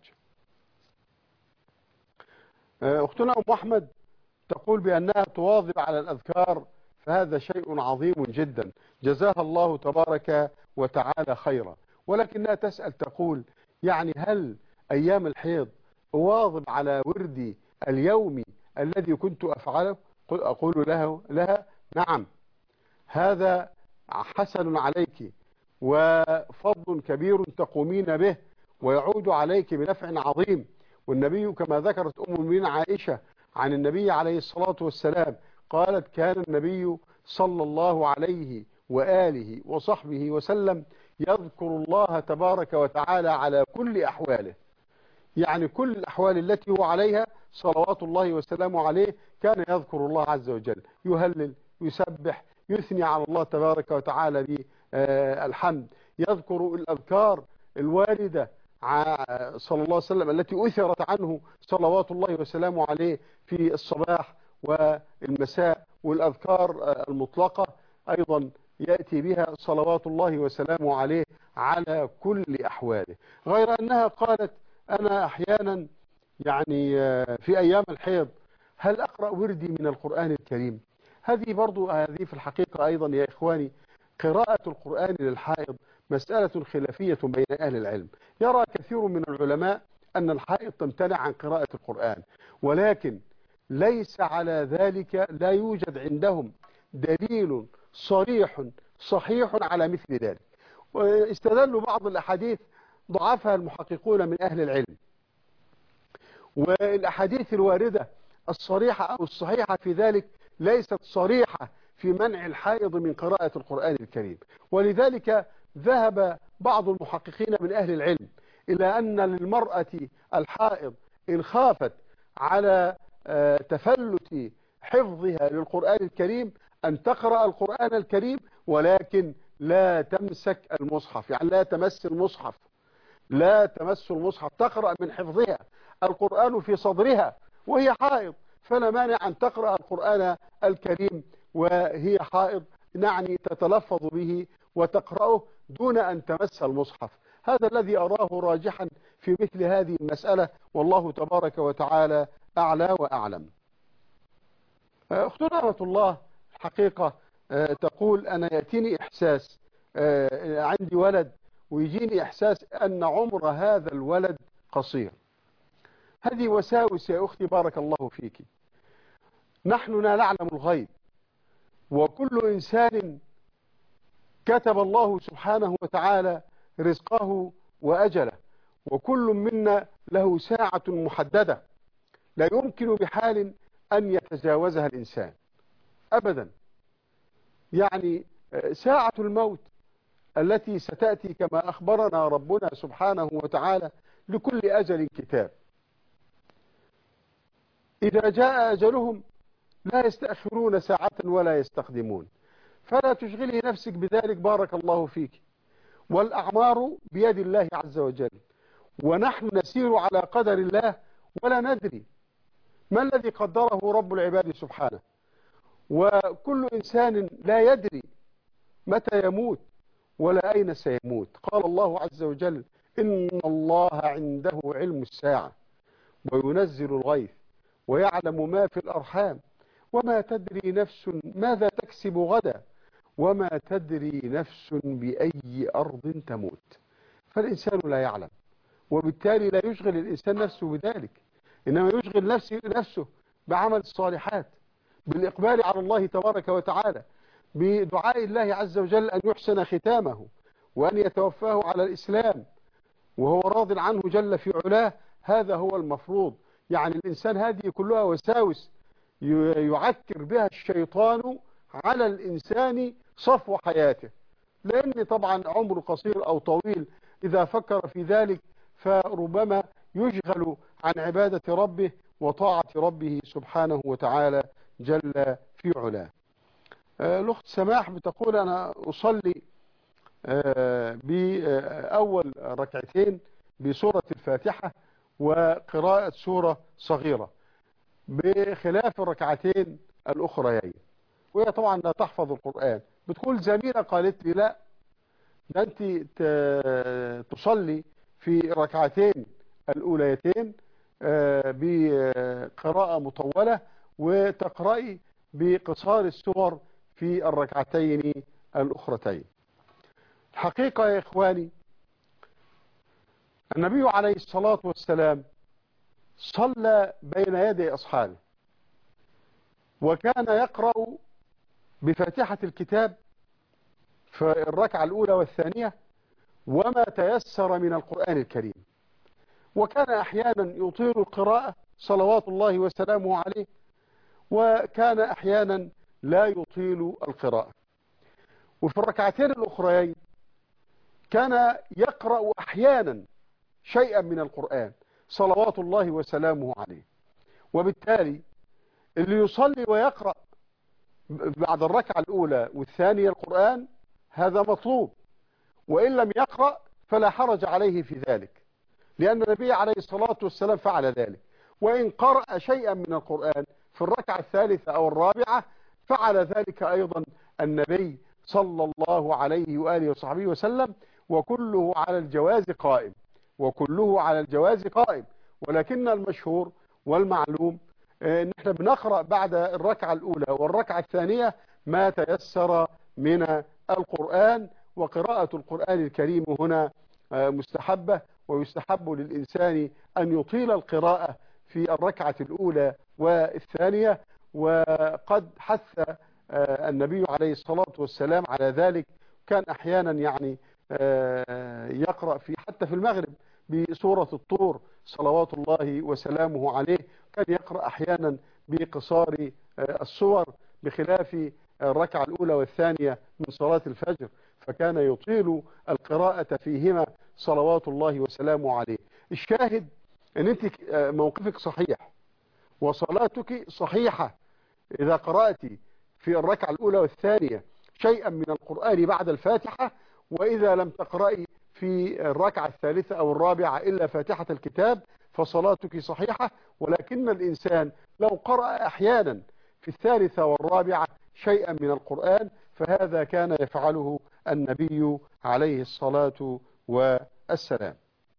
أختنا أم أحمد تقول بأنها تواظب على الأذكار، فهذا شيء عظيم جدا، جزاها الله تبارك وتعالى خيرا. ولكنها تسأل تقول: يعني هل أيام الحيض أواظب على وردي اليومي الذي كنت أفعله؟ أقول لها: نعم، هذا حسن عليك وفضل كبير تقومين به ويعود عليك بنفع عظيم. والنبي كما ذكرت أم المؤمنين عائشة عن النبي عليه الصلاة والسلام قالت: كان النبي صلى الله عليه وآله وصحبه وسلم يذكر الله تبارك وتعالى على كل أحواله، يعني كل الأحوال التي هو عليها صلوات الله وسلامه عليه كان يذكر الله عز وجل، يهلل، يسبح، يثني على الله تبارك وتعالى بالحمد، يذكر الأذكار الواردة صلى الله عليه وسلم التي أثرت عنه صلوات الله وسلامه عليه في الصباح والمساء، والأذكار المطلقة أيضا يأتي بها صلوات الله وسلامه عليه على كل أحواله. غير أنها قالت: أنا أحيانا يعني في أيام الحيض هل أقرأ وردي من القرآن الكريم؟ هذه في الحقيقة أيضا يا إخواني قراءة القرآن للحائض مسألة خلافية بين أهل العلم. يرى كثير من العلماء أن الحائض تمتنع عن قراءة القرآن، ولكن ليس على ذلك، لا يوجد عندهم دليل صريح صحيح على مثل ذلك. واستدلوا بعض الأحاديث ضعفها المحققون من أهل العلم، والأحاديث الواردة الصريحة أو الصحيحة في ذلك ليست صريحة في منع الحائض من قراءة القرآن الكريم. ولذلك ذهب بعض المحققين من أهل العلم إلى أن للمرأة الحائض إن خافت على تفلت حفظها للقرآن الكريم أن تقرأ القرآن الكريم، ولكن لا تمسك المصحف، يعني لا تمس المصحف، لا تمس المصحف، تقرأ من حفظها، القرآن في صدرها وهي حائض، فلا مانع أن تقرأ القرآن الكريم وهي حائض، نعني تتلفظ به وتقرأه دون أن تمس المصحف. هذا الذي أراه راجحا في مثل هذه المسألة، والله تبارك وتعالى أعلى وأعلم. أختنا رحمة الله الحقيقة تقول: أنا يأتيني إحساس عندي ولد ويجيني إحساس أن عمر هذا الولد قصير. هذه وساوس يا أختي بارك الله فيك. نحن لا نعلم الغيب، وكل إنسان كتب الله سبحانه وتعالى رزقه وأجله، وكل منا له ساعة محددة لا يمكن بحال أن يتجاوزها الإنسان أبدا. يعني ساعة الموت التي ستأتي كما أخبرنا ربنا سبحانه وتعالى لكل أجل كتاب، إذا جاء أجلهم لا يستأخرون ساعة ولا يستقدمون، فلا تشغلي نفسك بذلك بارك الله فيك. والأعمار بيد الله عز وجل، ونحن نسير على قدر الله ولا ندري ما الذي قدره رب العباد سبحانه، وكل إنسان لا يدري متى يموت ولا أين سيموت. قال الله عز وجل: إن الله عنده علم الساعة وينزل الغيث ويعلم ما في الأرحام وما تدري نفس ماذا تكسب غدا وما تدري نفس بأي أرض تموت. فالإنسان لا يعلم، وبالتالي لا يشغل الإنسان نفسه بذلك، إنما يشغل نفسه بعمل الصالحات، بالإقبال على الله تبارك وتعالى، بدعاء الله عز وجل أن يحسن ختامه وأن يتوفاه على الإسلام وهو راض عنه جل في علاه. هذا هو المفروض. يعني الإنسان هذه كلها وساوس يعكر بها الشيطان على الإنسان صفو حياته، لأن طبعا عمره قصير أو طويل إذا فكر في ذلك فربما يشغل عن عبادة ربه وطاعة ربه سبحانه وتعالى جل في علاه. الأخت سماح بتقول: أنا أصلي بأول ركعتين بسورة الفاتحة وقراءة سورة صغيرة بخلاف الركعتين الأخريين، وهي طبعا لا تحفظ القرآن. بتقول زميلة قالت لي: لا، ده أنت تصلي في ركعتين الأوليتين بقراءة مطولة وتقرأي بقصار السور في الركعتين الأخرتين. الحقيقة يا إخواني، النبي عليه الصلاة والسلام صلى بين يدي أصحابه، وكان يقرأ بفاتحة الكتاب في الركعة الأولى والثانية وما تيسر من القرآن الكريم، وكان أحيانا يطيل القراءة صلوات الله وسلامه عليه، وكان أحيانا لا يطيل القراءة. وفي الركعتين الأخريين كان يقرأ أحيانا شيئا من القرآن صلوات الله وسلامه عليه. وبالتالي اللي يصلي ويقرأ بعد الركعة الأولى والثانية القرآن هذا مطلوب، وإن لم يقرأ فلا حرج عليه في ذلك، لأن النبي عليه الصلاة والسلام فعل ذلك. وإن قرأ شيئا من القرآن في الركعة الثالثة أو الرابعة فعل ذلك أيضا النبي صلى الله عليه وآله وصحبه وسلم، وكله على الجواز قائم، وكله على الجواز قائم. ولكن المشهور والمعلوم ان احنا بنقرأ بعد الركعة الأولى والركعة الثانية ما تيسر من القرآن، وقراءة القرآن الكريم هنا مستحبة، ويستحب للإنسان أن يطيل القراءة في الركعة الأولى والثانية. وقد حث النبي عليه الصلاة والسلام على ذلك، كان أحيانا يعني يقرأ حتى في المغرب بسورة الطور صلوات الله وسلامه عليه، كان يقرأ أحيانا بقصار السور بخلاف الركعة الأولى والثانية من صلاة الفجر، فكان يطيل القراءة فيهما صلوات الله وسلامه عليه. الشاهد أن أنت موقفك صحيح وصلاتك صحيحة إذا قرأت في الركعة الأولى والثانية شيئا من القرآن بعد الفاتحة، وإذا لم تقرأي في الركعة الثالثة أو الرابعة إلا فاتحة الكتاب فصلاتك صحيحة. ولكن الإنسان لو قرأ أحيانا في الثالثة والرابعة شيئا من القرآن فهذا كان يفعله النبي عليه الصلاة والسلام.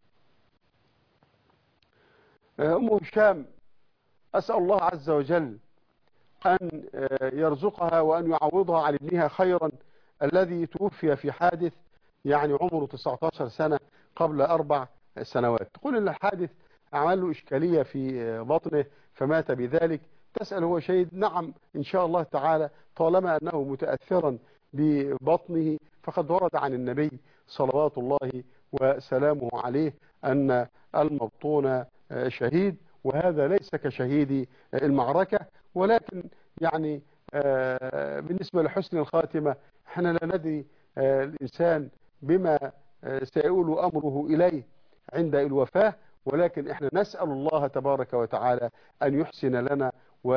أم هشام، أسأل الله عز وجل أن يرزقها وأن يعوضها عن ابنها خيرا الذي توفي في حادث يعني عمره 19 سنة قبل 4 سنوات. تقول إن الحادث عمل له إشكالية في بطنه فمات بذلك. تسأل هو شهيد؟ نعم إن شاء الله تعالى، طالما أنه متأثرا ببطنه، فقد ورد عن النبي صلوات الله وسلامه عليه أن المبطون شهيد، وهذا ليس كشهيد المعركة. ولكن يعني بالنسبة لحسن الخاتمة احنا لا ندري الإنسان بما سيؤول أمره إليه عند الوفاة، ولكن احنا نسأل الله تبارك وتعالى أن يحسن لنا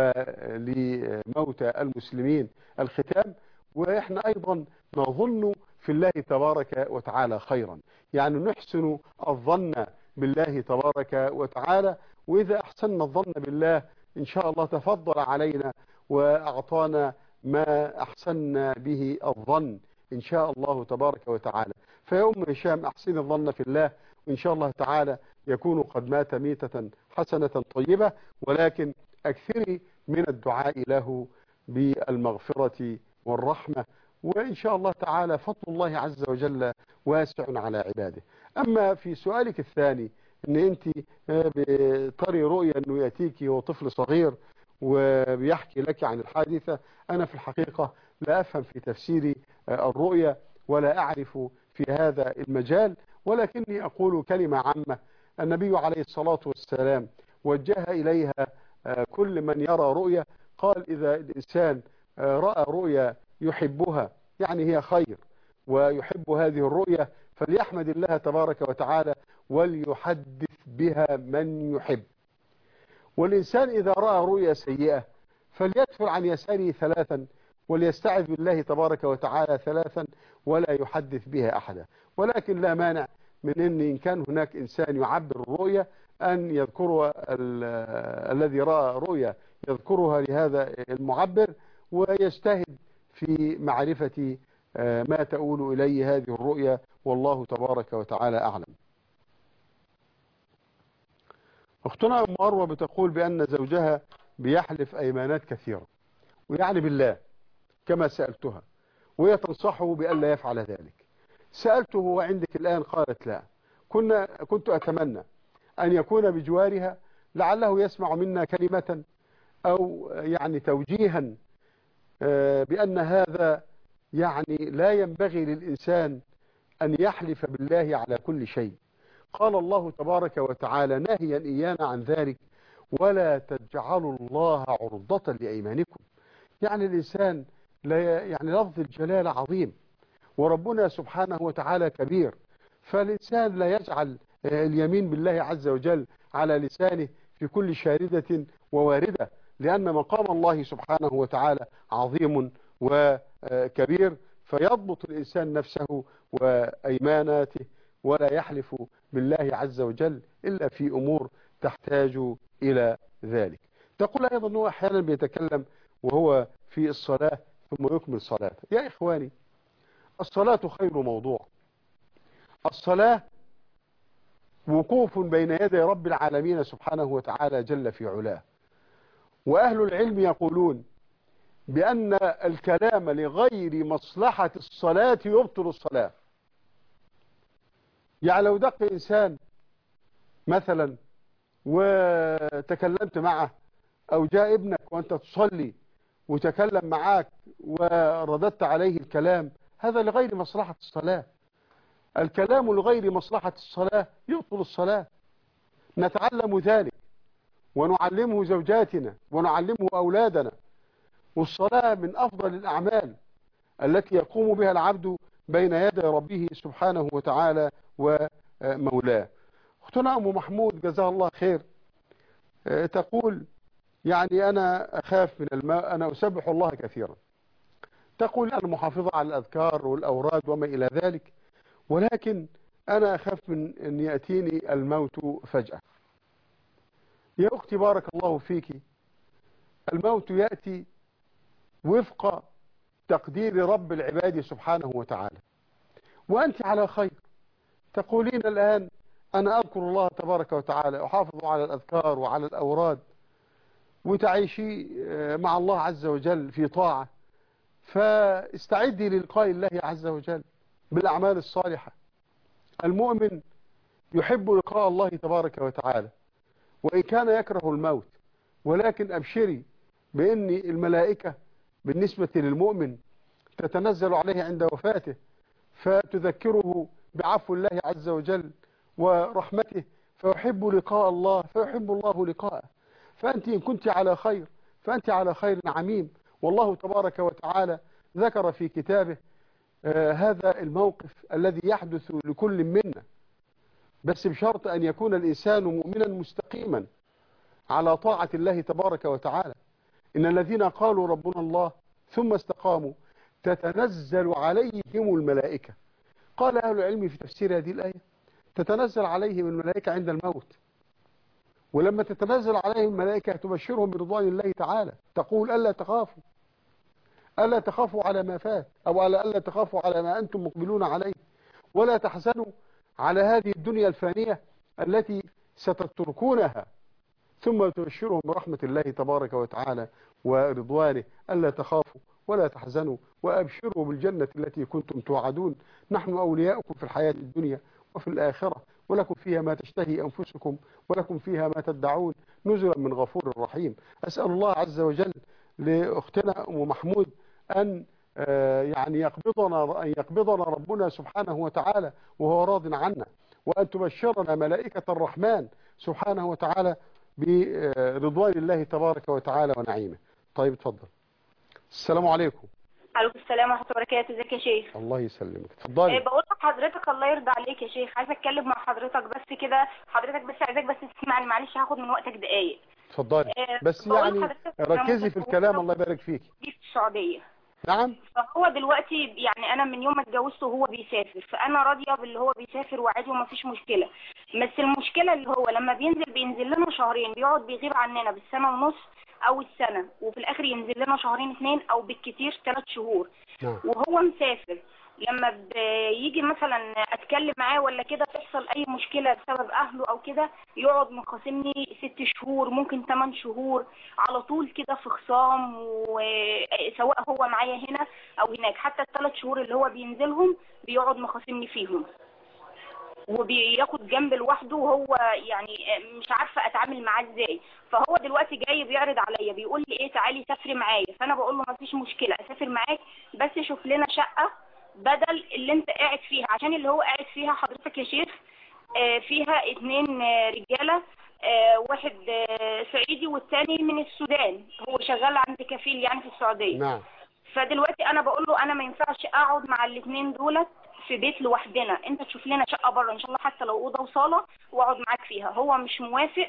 ولموتى المسلمين الختام. وإحنا أيضا نظن في الله تبارك وتعالى خيرا، يعني نحسن الظن بالله تبارك وتعالى، وإذا أحسننا الظن بالله إن شاء الله تفضل علينا وأعطانا ما أحسننا به الظن إن شاء الله تبارك وتعالى. فيا أم هشام أحسن الظن في الله، وإن شاء الله تعالى يكون قد مات ميتة حسنة طيبة، ولكن أكثري من الدعاء له بالمغفرة والرحمة، وإن شاء الله تعالى فضل الله عز وجل واسع على عباده. أما في سؤالك الثاني أن أنت بتري رؤيا أنه يأتيك هو طفل صغير وبيحكي لك عن الحادثة، أنا في الحقيقة لا أفهم في تفسير الرؤيا ولا أعرف في هذا المجال، ولكني أقول كلمة عامة. النبي عليه الصلاة والسلام وجه إليها كل من يرى رؤيا، قال إذا الإنسان رأى رؤيا يحبها، يعني هي خير ويحب هذه الرؤيا، فليحمد الله تبارك وتعالى وليحدث بها من يحب. والإنسان إذا رأى رؤيا سيئة فليدفع عن يساره 3 وليستعذ بالله تبارك وتعالى 3 ولا يحدث بها أحدا. ولكن لا مانع من إن كان هناك إنسان يعبر الرؤيا أن يذكر الذي رأى رؤيا يذكرها لهذا المعبر ويجتهد في معرفة ما تؤول إليه هذه الرؤيا، والله تبارك وتعالى أعلم. أختنا أم أروى بتقول بأن زوجها بيحلف أيمانات كثيرة ويعني بالله كما سألتها، وهي تنصحه بأن لا يفعل ذلك. سألته وعندك الآن؟ قالت لا. كنت أتمنى أن يكون بجوارها لعله يسمع منا كلمة أو يعني توجيها بأن هذا يعني لا ينبغي للإنسان أن يحلف بالله على كل شيء. قال الله تبارك وتعالى ناهيا إيانا عن ذلك: ولا تجعلوا الله عرضة لأيمانكم. يعني الإنسان يعني لفظ الجلالة عظيم، وربنا سبحانه وتعالى كبير، فالإنسان لا يجعل اليمين بالله عز وجل على لسانه في كل شاردة وواردة، لأن مقام الله سبحانه وتعالى عظيم وكبير، فيضبط الإنسان نفسه وأيماناته ولا يحلف بالله عز وجل إلا في أمور تحتاج إلى ذلك. تقول أيضا أنه أحيانا بيتكلم وهو في الصلاة ثم يكمل صلاته. يا إخواني، الصلاة خير موضوع. الصلاة وقوف بين يدي رب العالمين سبحانه وتعالى جل في علاه. وأهل العلم يقولون بأن الكلام لغير مصلحة الصلاة يبطل الصلاة. يعني لو دق إنسان مثلا وتكلمت معه، أو جاء ابنك وأنت تصلي وتكلم معاك ورددت عليه الكلام، هذا لغير مصلحة الصلاة. الكلام لغير مصلحة الصلاة يبطل الصلاة. نتعلم ذلك ونعلمه زوجاتنا ونعلمه أولادنا. والصلاة من أفضل الأعمال التي يقوم بها العبد بين يدي ربه سبحانه وتعالى ومولاه. أختنا أم محمود جزاها الله خير تقول يعني أنا أخاف من الماء، أنا أسبح الله كثيرا. تقول أنا محافظة على الأذكار والأوراد وما إلى ذلك، ولكن أنا أخاف من أن يأتيني الموت فجأة. يا أختي بارك الله فيك، الموت يأتي وفق تقدير رب العباد سبحانه وتعالى، وأنت على خير. تقولين الآن أنا أذكر الله تبارك وتعالى، أحافظ على الأذكار وعلى الأوراد، وتعيشي مع الله عز وجل في طاعة، فاستعدي للقاء الله عز وجل بالأعمال الصالحة. المؤمن يحب لقاء الله تبارك وتعالى وإن كان يكره الموت، ولكن أبشري بأن الملائكة بالنسبة للمؤمن تتنزل عليه عند وفاته فتذكره بعفو الله عز وجل ورحمته، فيحب لقاء الله فيحب الله لقاءه. فأنت إن كنت على خير فأنت على خير عميم، والله تبارك وتعالى ذكر في كتابه هذا الموقف الذي يحدث لكل منا، بس بشرط أن يكون الإنسان مؤمنا مستقيما على طاعة الله تبارك وتعالى. إن الذين قالوا ربنا الله ثم استقاموا تتنزل عليهم الملائكة. قال أهل العلم في تفسير هذه الآية تتنزل عليهم الملائكة عند الموت، ولما تتنزل عليهم الملائكة تبشرهم برضوان الله تعالى، تقول ألا تخافوا على ما فات، أو ألا تخافوا على ما أنتم مقبلون عليه، ولا تحزنوا على هذه الدنيا الفانية التي ستتركونها، ثم تبشرهم برحمة الله تبارك وتعالى ورضوانه، ألا تخافوا ولا تحزنوا وأبشروا بالجنة التي كنتم توعدون، نحن أولياؤكم في الحياة الدنيا وفي الآخرة، ولكم فيها ما تشتهي أنفسكم ولكم فيها ما تدعون، نزلا من غفور رحيم. أسأل الله عز وجل لأختنا أم محمود أن يعني يقبضنا ربنا سبحانه وتعالى وهو راض عنا، وأن تبشرنا ملائكة الرحمن سبحانه وتعالى برضوان الله تبارك وتعالى ونعيمه. طيب اتفضل. السلام عليكم. عليكم السلام ورحمة الله وبركاته. ازيك يا شيخ؟ الله يسلمك. اتفضلي. بقول لحضرتك الله يرضى عليك يا شيخ، عايزه اتكلم مع حضرتك بس كده، عايزاك بس تسمعني، معلش هاخد من وقتك دقايق. اتفضلي. بس يعني ركزي في الكلام الله يبارك فيك. في السعودية. نعم. فهو دلوقتي يعني انا من يوم ما اتجوزته وهو بيسافر، فانا راضيه باللي هو بيسافر وعادي وما فيش مشكله، بس المشكله اللي هو لما بينزل لنا شهرين بيقعد بيغيب عننا بالسنه ونص او السنه، وفي الاخر ينزل لنا شهرين 2 او بالكتير 3 شهور. وهو مسافر لما بيجي مثلا اتكلم معاه ولا كده تحصل اي مشكله بسبب اهله او كده، يقعد مخاصمني 6 شهور ممكن 8 شهور على طول كده في خصام، وسواء هو معايا هنا او هناك، حتى ال3 شهور اللي هو بينزلهم بيقعد مخاصمني فيهم، وبياخد جنب لوحده، وهو يعني مش عارفه اتعامل معاه ازاي. فهو دلوقتي جاي بيعرض عليا بيقول لي ايه تعالي سافري معايا، فانا بقول له مفيش مشكله اسافر معاك، بس شوف لنا شقه بدل اللي انت قاعد فيها، عشان اللي هو قاعد فيها حضرتك يا شيخ فيها 2 رجاله، واحد صعيدي والتاني من السودان، هو شغال عند كفيل يعني في السعوديه. نعم. فدلوقتي انا بقول له انا ما ينفعش اقعد مع ال2 دولت في بيت لوحدنا، انت تشوف لنا شقه بره ان شاء الله حتى لو اوضه وصاله واقعد معاك فيها. هو مش موافق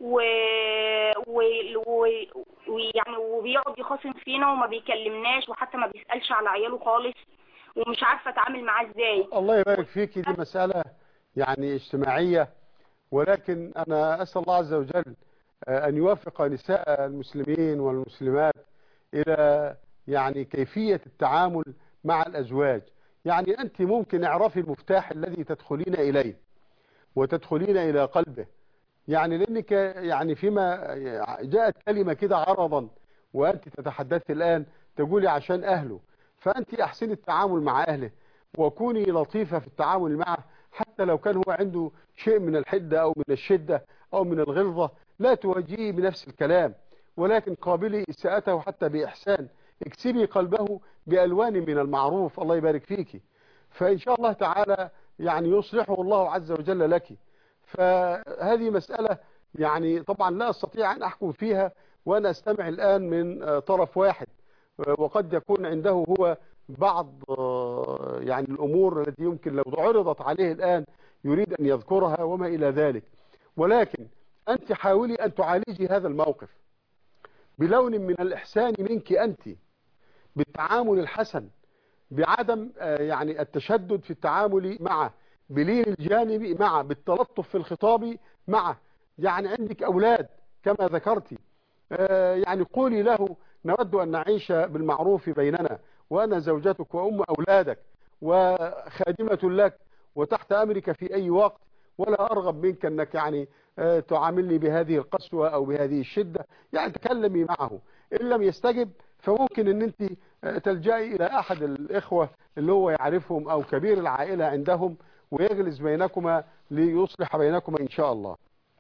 ويعني وبيقعد يخاصم فينا وما بيكلمناش، وحتى ما بيسالش على عياله خالص، ومش عارفه اتعامل معاه ازاي. الله يبارك فيك. دي مساله يعني اجتماعيه، ولكن انا اسال الله عز وجل ان يوفق نساء المسلمين والمسلمات الى يعني كيفيه التعامل مع الازواج. يعني أنت ممكن اعرفي المفتاح الذي تدخلين إليه وتدخلين إلى قلبه، يعني لأنك يعني فيما جاءت كلمة كده عرضا وأنت تتحدث الآن تقولي عشان أهله، فأنت أحسني التعامل مع أهله وكوني لطيفة في التعامل معه، حتى لو كان هو عنده شيء من الحدة أو من الشدة أو من الغلظة لا تواجهيه بنفس الكلام، ولكن قابلي إساءته حتى بإحسان، اكسبي قلبه بألوان من المعروف. الله يبارك فيك، فإن شاء الله تعالى يعني يصلحه الله عز وجل لك. فهذه مسألة يعني طبعا لا أستطيع أن أحكم فيها وأنا أستمع الآن من طرف واحد، وقد يكون عنده هو بعض يعني الأمور التي يمكن لو عرضت عليه الآن يريد أن يذكرها وما إلى ذلك، ولكن أنت حاولي أن تعالجي هذا الموقف بلون من الإحسان منك أنت، بالتعامل الحسن، بعدم يعني التشدد في التعامل معه، بلين الجانب معه، بالتلطف في الخطاب معه. يعني عندك أولاد كما ذكرتي، يعني قولي له نود أن نعيش بالمعروف بيننا، وأنا زوجتك وأم أولادك وخادمة لك وتحت أمرك في أي وقت، ولا أرغب منك أنك يعني تعاملني بهذه القسوة أو بهذه الشدة. يعني تكلمي معه، إن لم يستجب فممكن أن أنت تلجأي إلى أحد الإخوة اللي هو يعرفهم أو كبير العائلة عندهم ويجلس بينكما ليصلح بينكما إن شاء الله.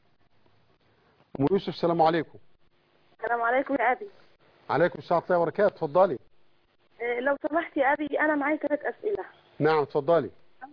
أم يوسف السلام عليكم. السلام عليكم يا أبي. عليكم السلام ورحمة الله وبركاته. اتفضلي. لو سمحت يا أبي أنا معي 3 أسئلة. نعم اتفضلي.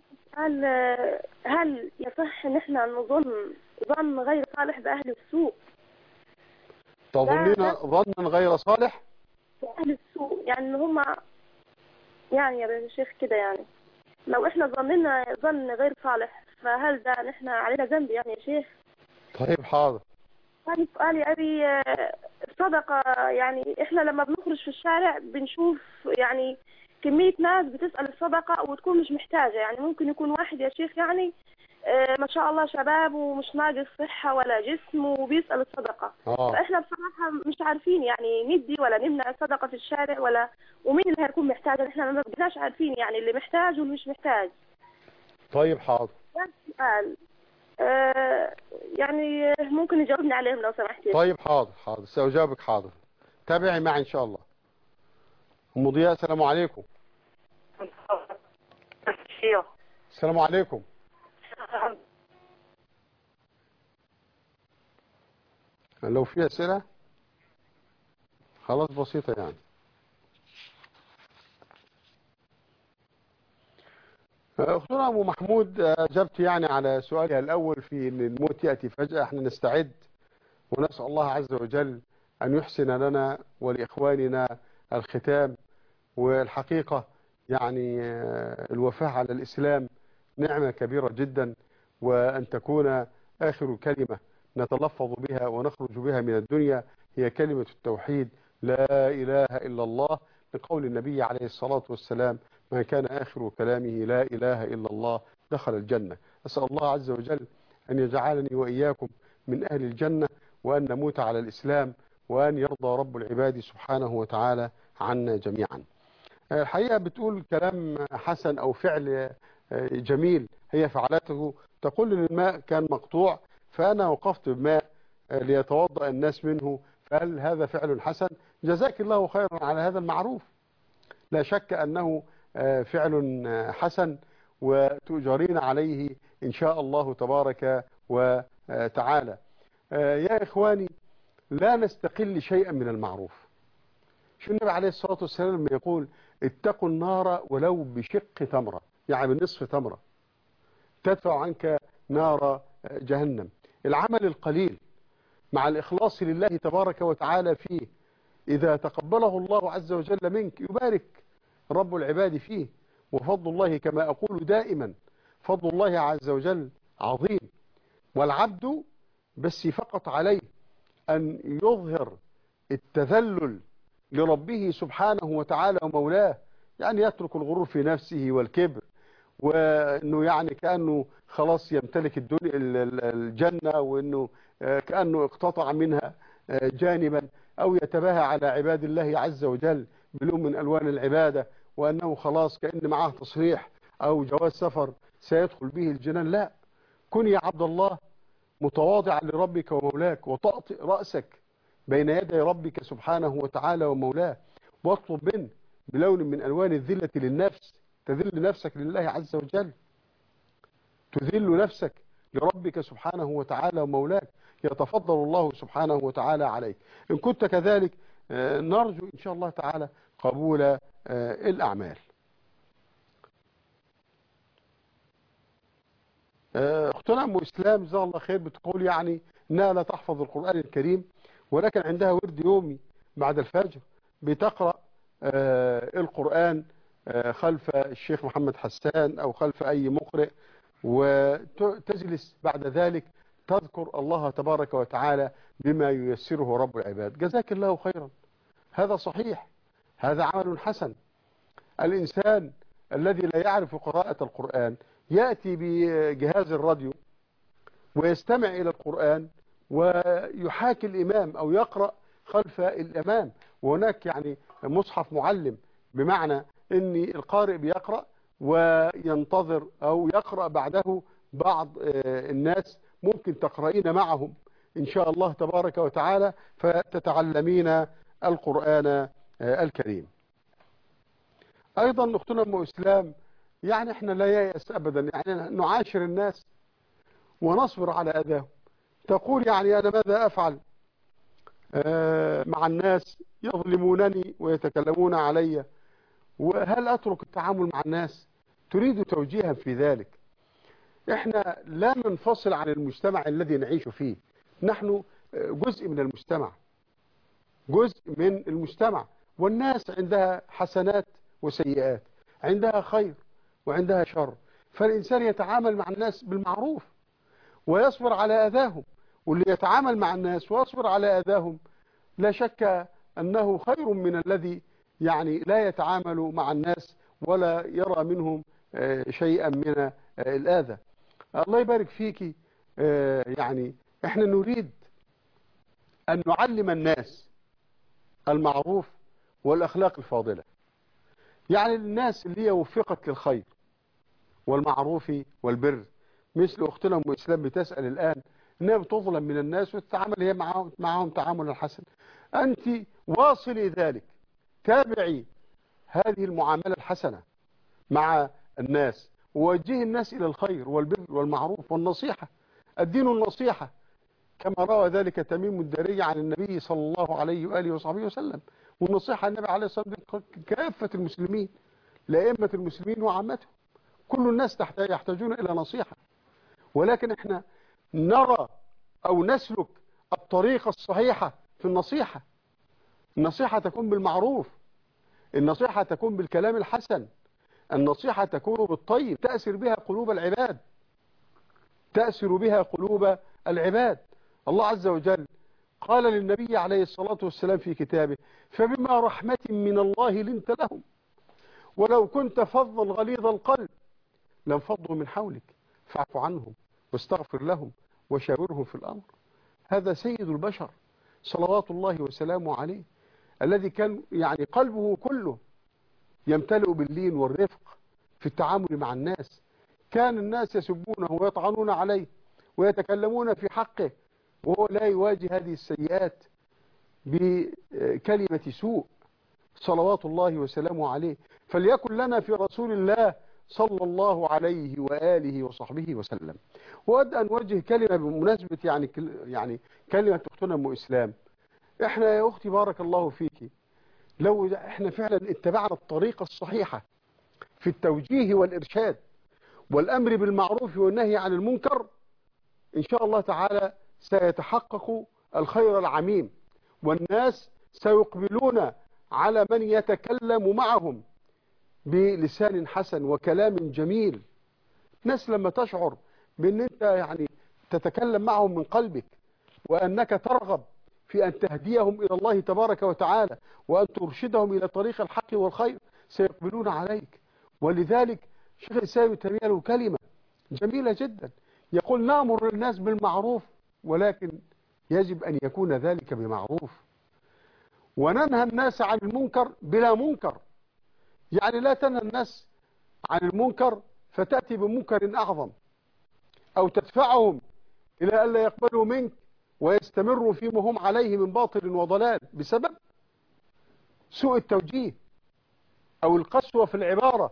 هل يصح إن إحنا نظن ظن غير صالح بأهل السوء؟ تظنين ظنا غير صالح؟ بأهل السوء يعني إن هم يعني يا شيخ كده يعني لو إحنا ظننا ظن غير صالح فهل ده نحن علينا ذنب يعني يا شيخ؟ طيب حاضر. ثاني سؤال يا أبي، الصدقة يعني إحنا لما بنخرج في الشارع بنشوف يعني كمية ناس بتسأل الصدقة وتكون مش محتاجة، يعني ممكن يكون واحد يا شيخ يعني ما شاء الله شباب ومش ناقص صحة ولا جسم وبيسأل الصدقة. فإحنا بصراحة مش عارفين يعني ندي ولا نمنع الصدقة في الشارع ولا ومين اللي هيكون محتاج، إحنا ما بقناش عارفين يعني اللي محتاج واللي مش محتاج. طيب حاضر. سؤال يعني ممكن يجاوبني عليهم لو سمحتي. طيب حاضر سأجاوبك حاضر. تابعي معي إن شاء الله. أم ضياء السلام عليكم. السلام عليكم. لو في أسئلة خلاص بسيطة يعني. أختنا أبو محمود أجبت يعني على سؤالها الأول في أن الموت يأتي فجأة. احنا نستعد ونسأل الله عز وجل أن يحسن لنا ولإخواننا الختام. والحقيقة يعني الوفاة على الإسلام نعمة كبيرة جدا، وأن تكون آخر كلمة نتلفظ بها ونخرج بها من الدنيا هي كلمة التوحيد لا إله إلا الله، لقول النبي عليه الصلاة والسلام من كان آخر كلامه لا إله إلا الله دخل الجنة. أسأل الله عز وجل أن يجعلني وإياكم من أهل الجنة، وأن نموت على الإسلام، وأن يرضى رب العباد سبحانه وتعالى عنا جميعا. الحقيقة بتقول كلام حسن أو فعل جميل هي فعلته. تقول إن الماء كان مقطوع فأنا وقفت بماء ليتوضأ الناس منه، فهل هذا فعل حسن؟ جزاك الله خيرا على هذا المعروف، لا شك أنه فعل حسن وتؤجرين عليه إن شاء الله تبارك وتعالى. يا إخواني لا نستقل شيئا من المعروف. شو النبي عليه الصلاة والسلام لما يقول اتقوا النار ولو بشق تمرة، يعني بنصف تمرة تدفع عنك نار جهنم. العمل القليل مع الإخلاص لله تبارك وتعالى فيه إذا تقبله الله عز وجل منك يبارك رب العباد فيه. وفضل الله كما أقول دائما فضل الله عز وجل عظيم، والعبد بس فقط عليه أن يظهر التذلل لربه سبحانه وتعالى ومولاه، يعني يترك الغرور في نفسه والكبر، وأنه يعني كأنه خلاص يمتلك الجنة، وأنه كأنه اقتطع منها جانبا، أو يتباهى على عباد الله عز وجل بلون من ألوان العبادة، وأنه خلاص كأن معه تصريح أو جواز سفر سيدخل به الجنان. لا، كن يا عبد الله متواضعا لربك ومولاك، وتأطئ رأسك بين يدي ربك سبحانه وتعالى ومولاه، واطلب منه بلون من ألوان الذلة للنفس. تذل نفسك لله عز وجل، تذل نفسك لربك سبحانه وتعالى ومولاك، يتفضل الله سبحانه وتعالى عليك. إن كنت كذلك نرجو إن شاء الله تعالى قبول الأعمال. اختنا أم إسلام جزاها الله خير بتقول يعني إنها لا تحفظ القرآن الكريم، ولكن عندها ورد يومي بعد الفجر بتقرأ القرآن خلف الشيخ محمد حسان أو خلف أي مقرئ، وتجلس بعد ذلك تذكر الله تبارك وتعالى بما ييسره رب العباد. جزاك الله خيرا، هذا صحيح، هذا عمل حسن. الإنسان الذي لا يعرف قراءة القرآن يأتي بجهاز الراديو ويستمع إلى القرآن ويحاكي الإمام أو يقرأ خلف الإمام، وهناك يعني مصحف معلم، بمعنى أن القارئ بيقرأ وينتظر أو يقرأ بعده بعض الناس، ممكن تقرأين معهم إن شاء الله تبارك وتعالى فتتعلمين القرآن الكريم. أيضا أختنا أم إسلام يعني إحنا لا ييأس أبدا، يعني نعاشر الناس ونصبر على أذاهم. تقول يعني أنا ماذا أفعل مع الناس يظلمونني ويتكلمون علي وهل أترك التعامل مع الناس؟ تريد توجيها في ذلك. احنا لا ننفصل عن المجتمع الذي نعيش فيه، نحن جزء من المجتمع، جزء من المجتمع، والناس عندها حسنات وسيئات، عندها خير وعندها شر، فالإنسان يتعامل مع الناس بالمعروف ويصبر على أذاهم، واللي يتعامل مع الناس ويصبر على أذاهم لا شك أنه خير من الذي يعني لا يتعامل مع الناس ولا يرى منهم شيئا من الأذى. الله يبارك فيك. يعني احنا نريد أن نعلم الناس المعروف والأخلاق الفاضلة، يعني الناس اللي هي وفقت للخير والمعروف والبر، مثل أختنا أم إسلام بتسأل الآن إنها بتظلم من الناس وتتعامل هي معهم تعامل الحسن. أنت واصلي ذلك، تابعي هذه المعاملة الحسنة مع الناس، ووجهي الناس إلى الخير والبر والمعروف والنصيحة. الدين النصيحة، كما روى ذلك تميم الداري عن النبي صلى الله عليه وآله وصحبه وسلم. والنصيحة النبي عليه الصلاة والسلام كافة المسلمين، لأئمة المسلمين وعامتهم، كل الناس يحتاجون إلى نصيحة، ولكن احنا نرى أو نسلك الطريقة الصحيحة في النصيحة. النصيحة تكون بالمعروف، النصيحة تكون بالكلام الحسن، النصيحة تكون بالطيب تأثر بها قلوب العباد، تأثر بها قلوب العباد. الله عز وجل قال للنبي عليه الصلاة والسلام في كتابه: فبما رحمة من الله لنت لهم ولو كنت فظا غليظ القلب لانفضوا من حولك فاعف عنهم واستغفر لهم وشاورهم في الأمر. هذا سيد البشر صلوات الله وسلامه عليه، الذي كان يعني قلبه كله يمتلئ باللين والرفق في التعامل مع الناس. كان الناس يسبونه ويطعنون عليه ويتكلمون في حقه، وهو لا يواجه هذه السيئات بكلمة سوء صلوات الله وسلامه عليه. فليكن لنا في رسول الله صلى الله عليه وآله وصحبه وسلم. وأود أن أوجه كلمة بمناسبة يعني كلمة أختنا أم إسلام. إحنا يا أختي بارك الله فيك، لو إحنا فعلا اتبعنا الطريقة الصحيحة في التوجيه والإرشاد والأمر بالمعروف والنهي عن المنكر، إن شاء الله تعالى سيتحقق الخير العميم، والناس سيقبلون على من يتكلم معهم بلسان حسن وكلام جميل. ناس لما تشعر بأن أنت يعني تتكلم معهم من قلبك، وأنك ترغب في أن تهديهم إلى الله تبارك وتعالى وأن ترشدهم إلى طريق الحق والخير، سيقبلون عليك. ولذلك شيخ الإسلام ابن تيمية له كلمة جميلة جدا، يقول: نأمر الناس بالمعروف ولكن يجب أن يكون ذلك بمعروف، وننهى الناس عن المنكر بلا منكر. يعني لا تنهى الناس عن المنكر فتأتي بمنكر أعظم، أو تدفعهم إلى ألا يقبلوا منك ويستمروا فيما هم عليه من باطل وضلال بسبب سوء التوجيه أو القسوة في العبارة.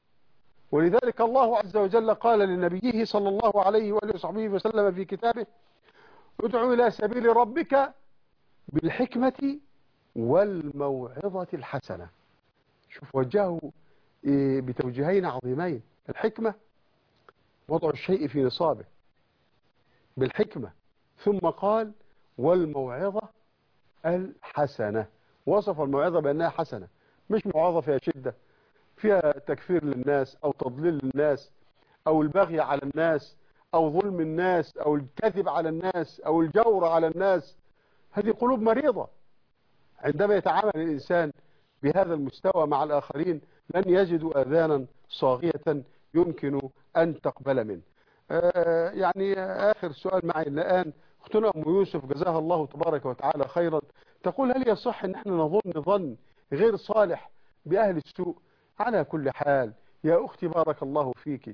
ولذلك الله عز وجل قال لنبيه صلى الله عليه وآله وصحبه وسلم في كتابه: ادعو إلى سبيل ربك بالحكمة والموعظة الحسنة. شوف، وجهه بتوجيهين عظيمين: الحكمة وضع الشيء في نصابه بالحكمة، ثم قال والموعظة الحسنة. وصف الموعظة بأنها حسنة، مش موعظة فيها شدة، فيها تكفير للناس أو تضليل للناس أو البغي على الناس أو ظلم الناس أو الكذب على الناس أو الجور على الناس. هذه قلوب مريضة. عندما يتعامل الإنسان بهذا المستوى مع الآخرين لن يجدوا آذانا صاغية يمكن أن تقبل منه. يعني آخر سؤال معي الآن، أختنا أم يوسف جزاها الله تبارك وتعالى خيرا تقول: هل يصح أن احنا نظن ظن غير صالح بأهل السوء؟ على كل حال يا أختي بارك الله فيك،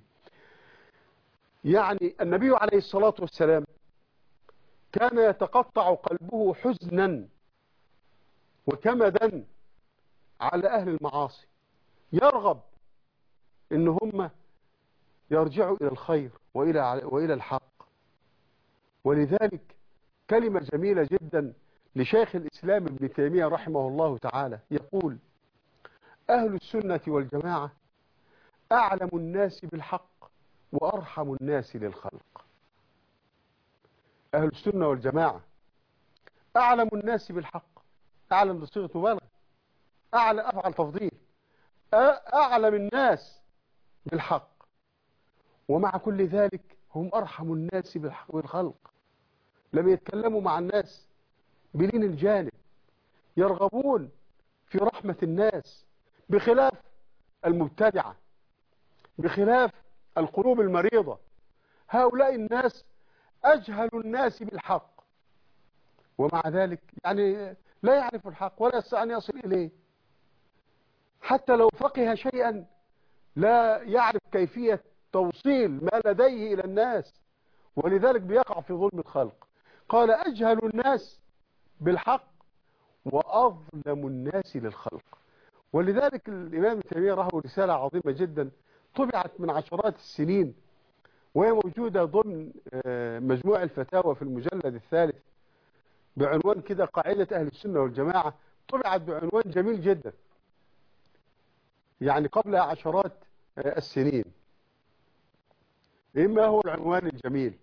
يعني النبي عليه الصلاة والسلام كان يتقطع قلبه حزنا وكمدا على أهل المعاصي، يرغب إن هم يرجعوا إلى الخير وإلى الحق. ولذلك كلمة جميلة جدا لشيخ الإسلام ابن تيمية رحمه الله تعالى، يقول: أهل السنة والجماعة أعلم الناس بالحق وأرحم الناس للخلق. أهل السنة والجماعة أعلم الناس بالحق، أعلم بصيغة مبالغة، أفعل تفضيل، أعلم الناس بالحق، ومع كل ذلك هم أرحم الناس بالخلق. لم يتكلموا مع الناس بلين الجانب، يرغبون في رحمة الناس، بخلاف المبتدعة، بخلاف القلوب المريضة. هؤلاء الناس أجهل الناس بالحق، ومع ذلك يعني لا يعرف الحق ولا يستطيع أن يصل إليه. حتى لو فقه شيئا لا يعرف كيفية توصيل ما لديه إلى الناس، ولذلك بيقع في ظلم الخلق. قال أجهل الناس بالحق وأظلم الناس للخلق. ولذلك الإمام ابن تيمية له رسالة عظيمة جدا طبعت من عشرات السنين، وهي موجودة ضمن مجموع الفتاوى في المجلد الثالث، بعنوان كده قاعدة أهل السنة والجماعة. طبعت بعنوان جميل جدا، يعني قبل عشرات السنين. إما هو العنوان الجميل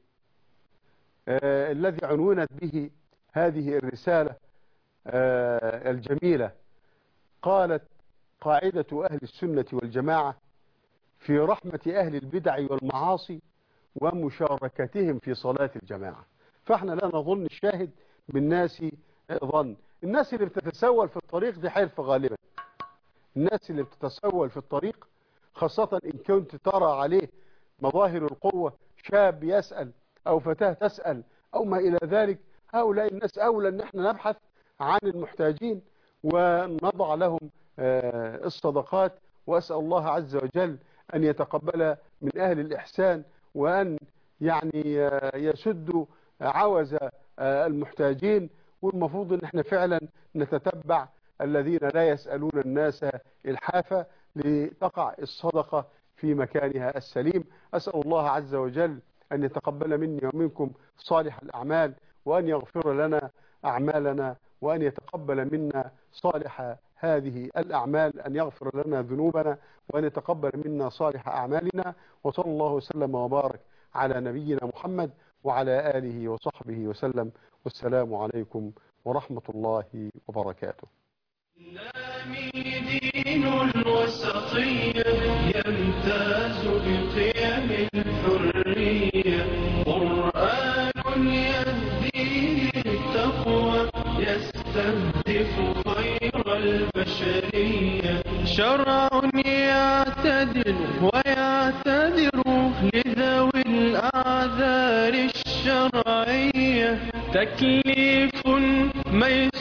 الذي عنونت به هذه الرسالة الجميلة. قالت: قاعدة أهل السنة والجماعة في رحمة أهل البدع والمعاصي ومشاركتهم في صلاة الجماعة. فاحنا لا نظن الشاهد بالناس ظن. الناس اللي بتتسول في الطريق دي حرفة غالبا. الناس اللي بتتسول في الطريق، خاصة إن كنت ترى عليه مظاهر القوة، شاب يسأل أو فتاة تسأل أو ما إلى ذلك، هؤلاء الناس أولى أن احنا نبحث عن المحتاجين ونضع لهم الصدقات. وأسأل الله عز وجل أن يتقبل من أهل الإحسان، وأن يعني يسد عوز المحتاجين. والمفروض أن احنا فعلا نتتبع الذين لا يسألون الناس إلحافا لتقع الصدقة في مكانها السليم. أسأل الله عز وجل أن يتقبل مني ومنكم صالح الأعمال، وأن يغفر لنا أعمالنا، وأن يتقبل منا صالح هذه الأعمال، أن يغفر لنا ذنوبنا، وأن يتقبل منا صالح أعمالنا. وصلى الله وسلم وبارك على نبينا محمد وعلى آله وصحبه وسلم. والسلام عليكم ورحمة الله وبركاته. دين الوسطية يمتاز بقيم الحرية، قرآن يهدي للتقوى يستهدف خير البشرية، شرع يعتدل ويعتذر لذوي الأعذار الشرعية، تكليف ميسور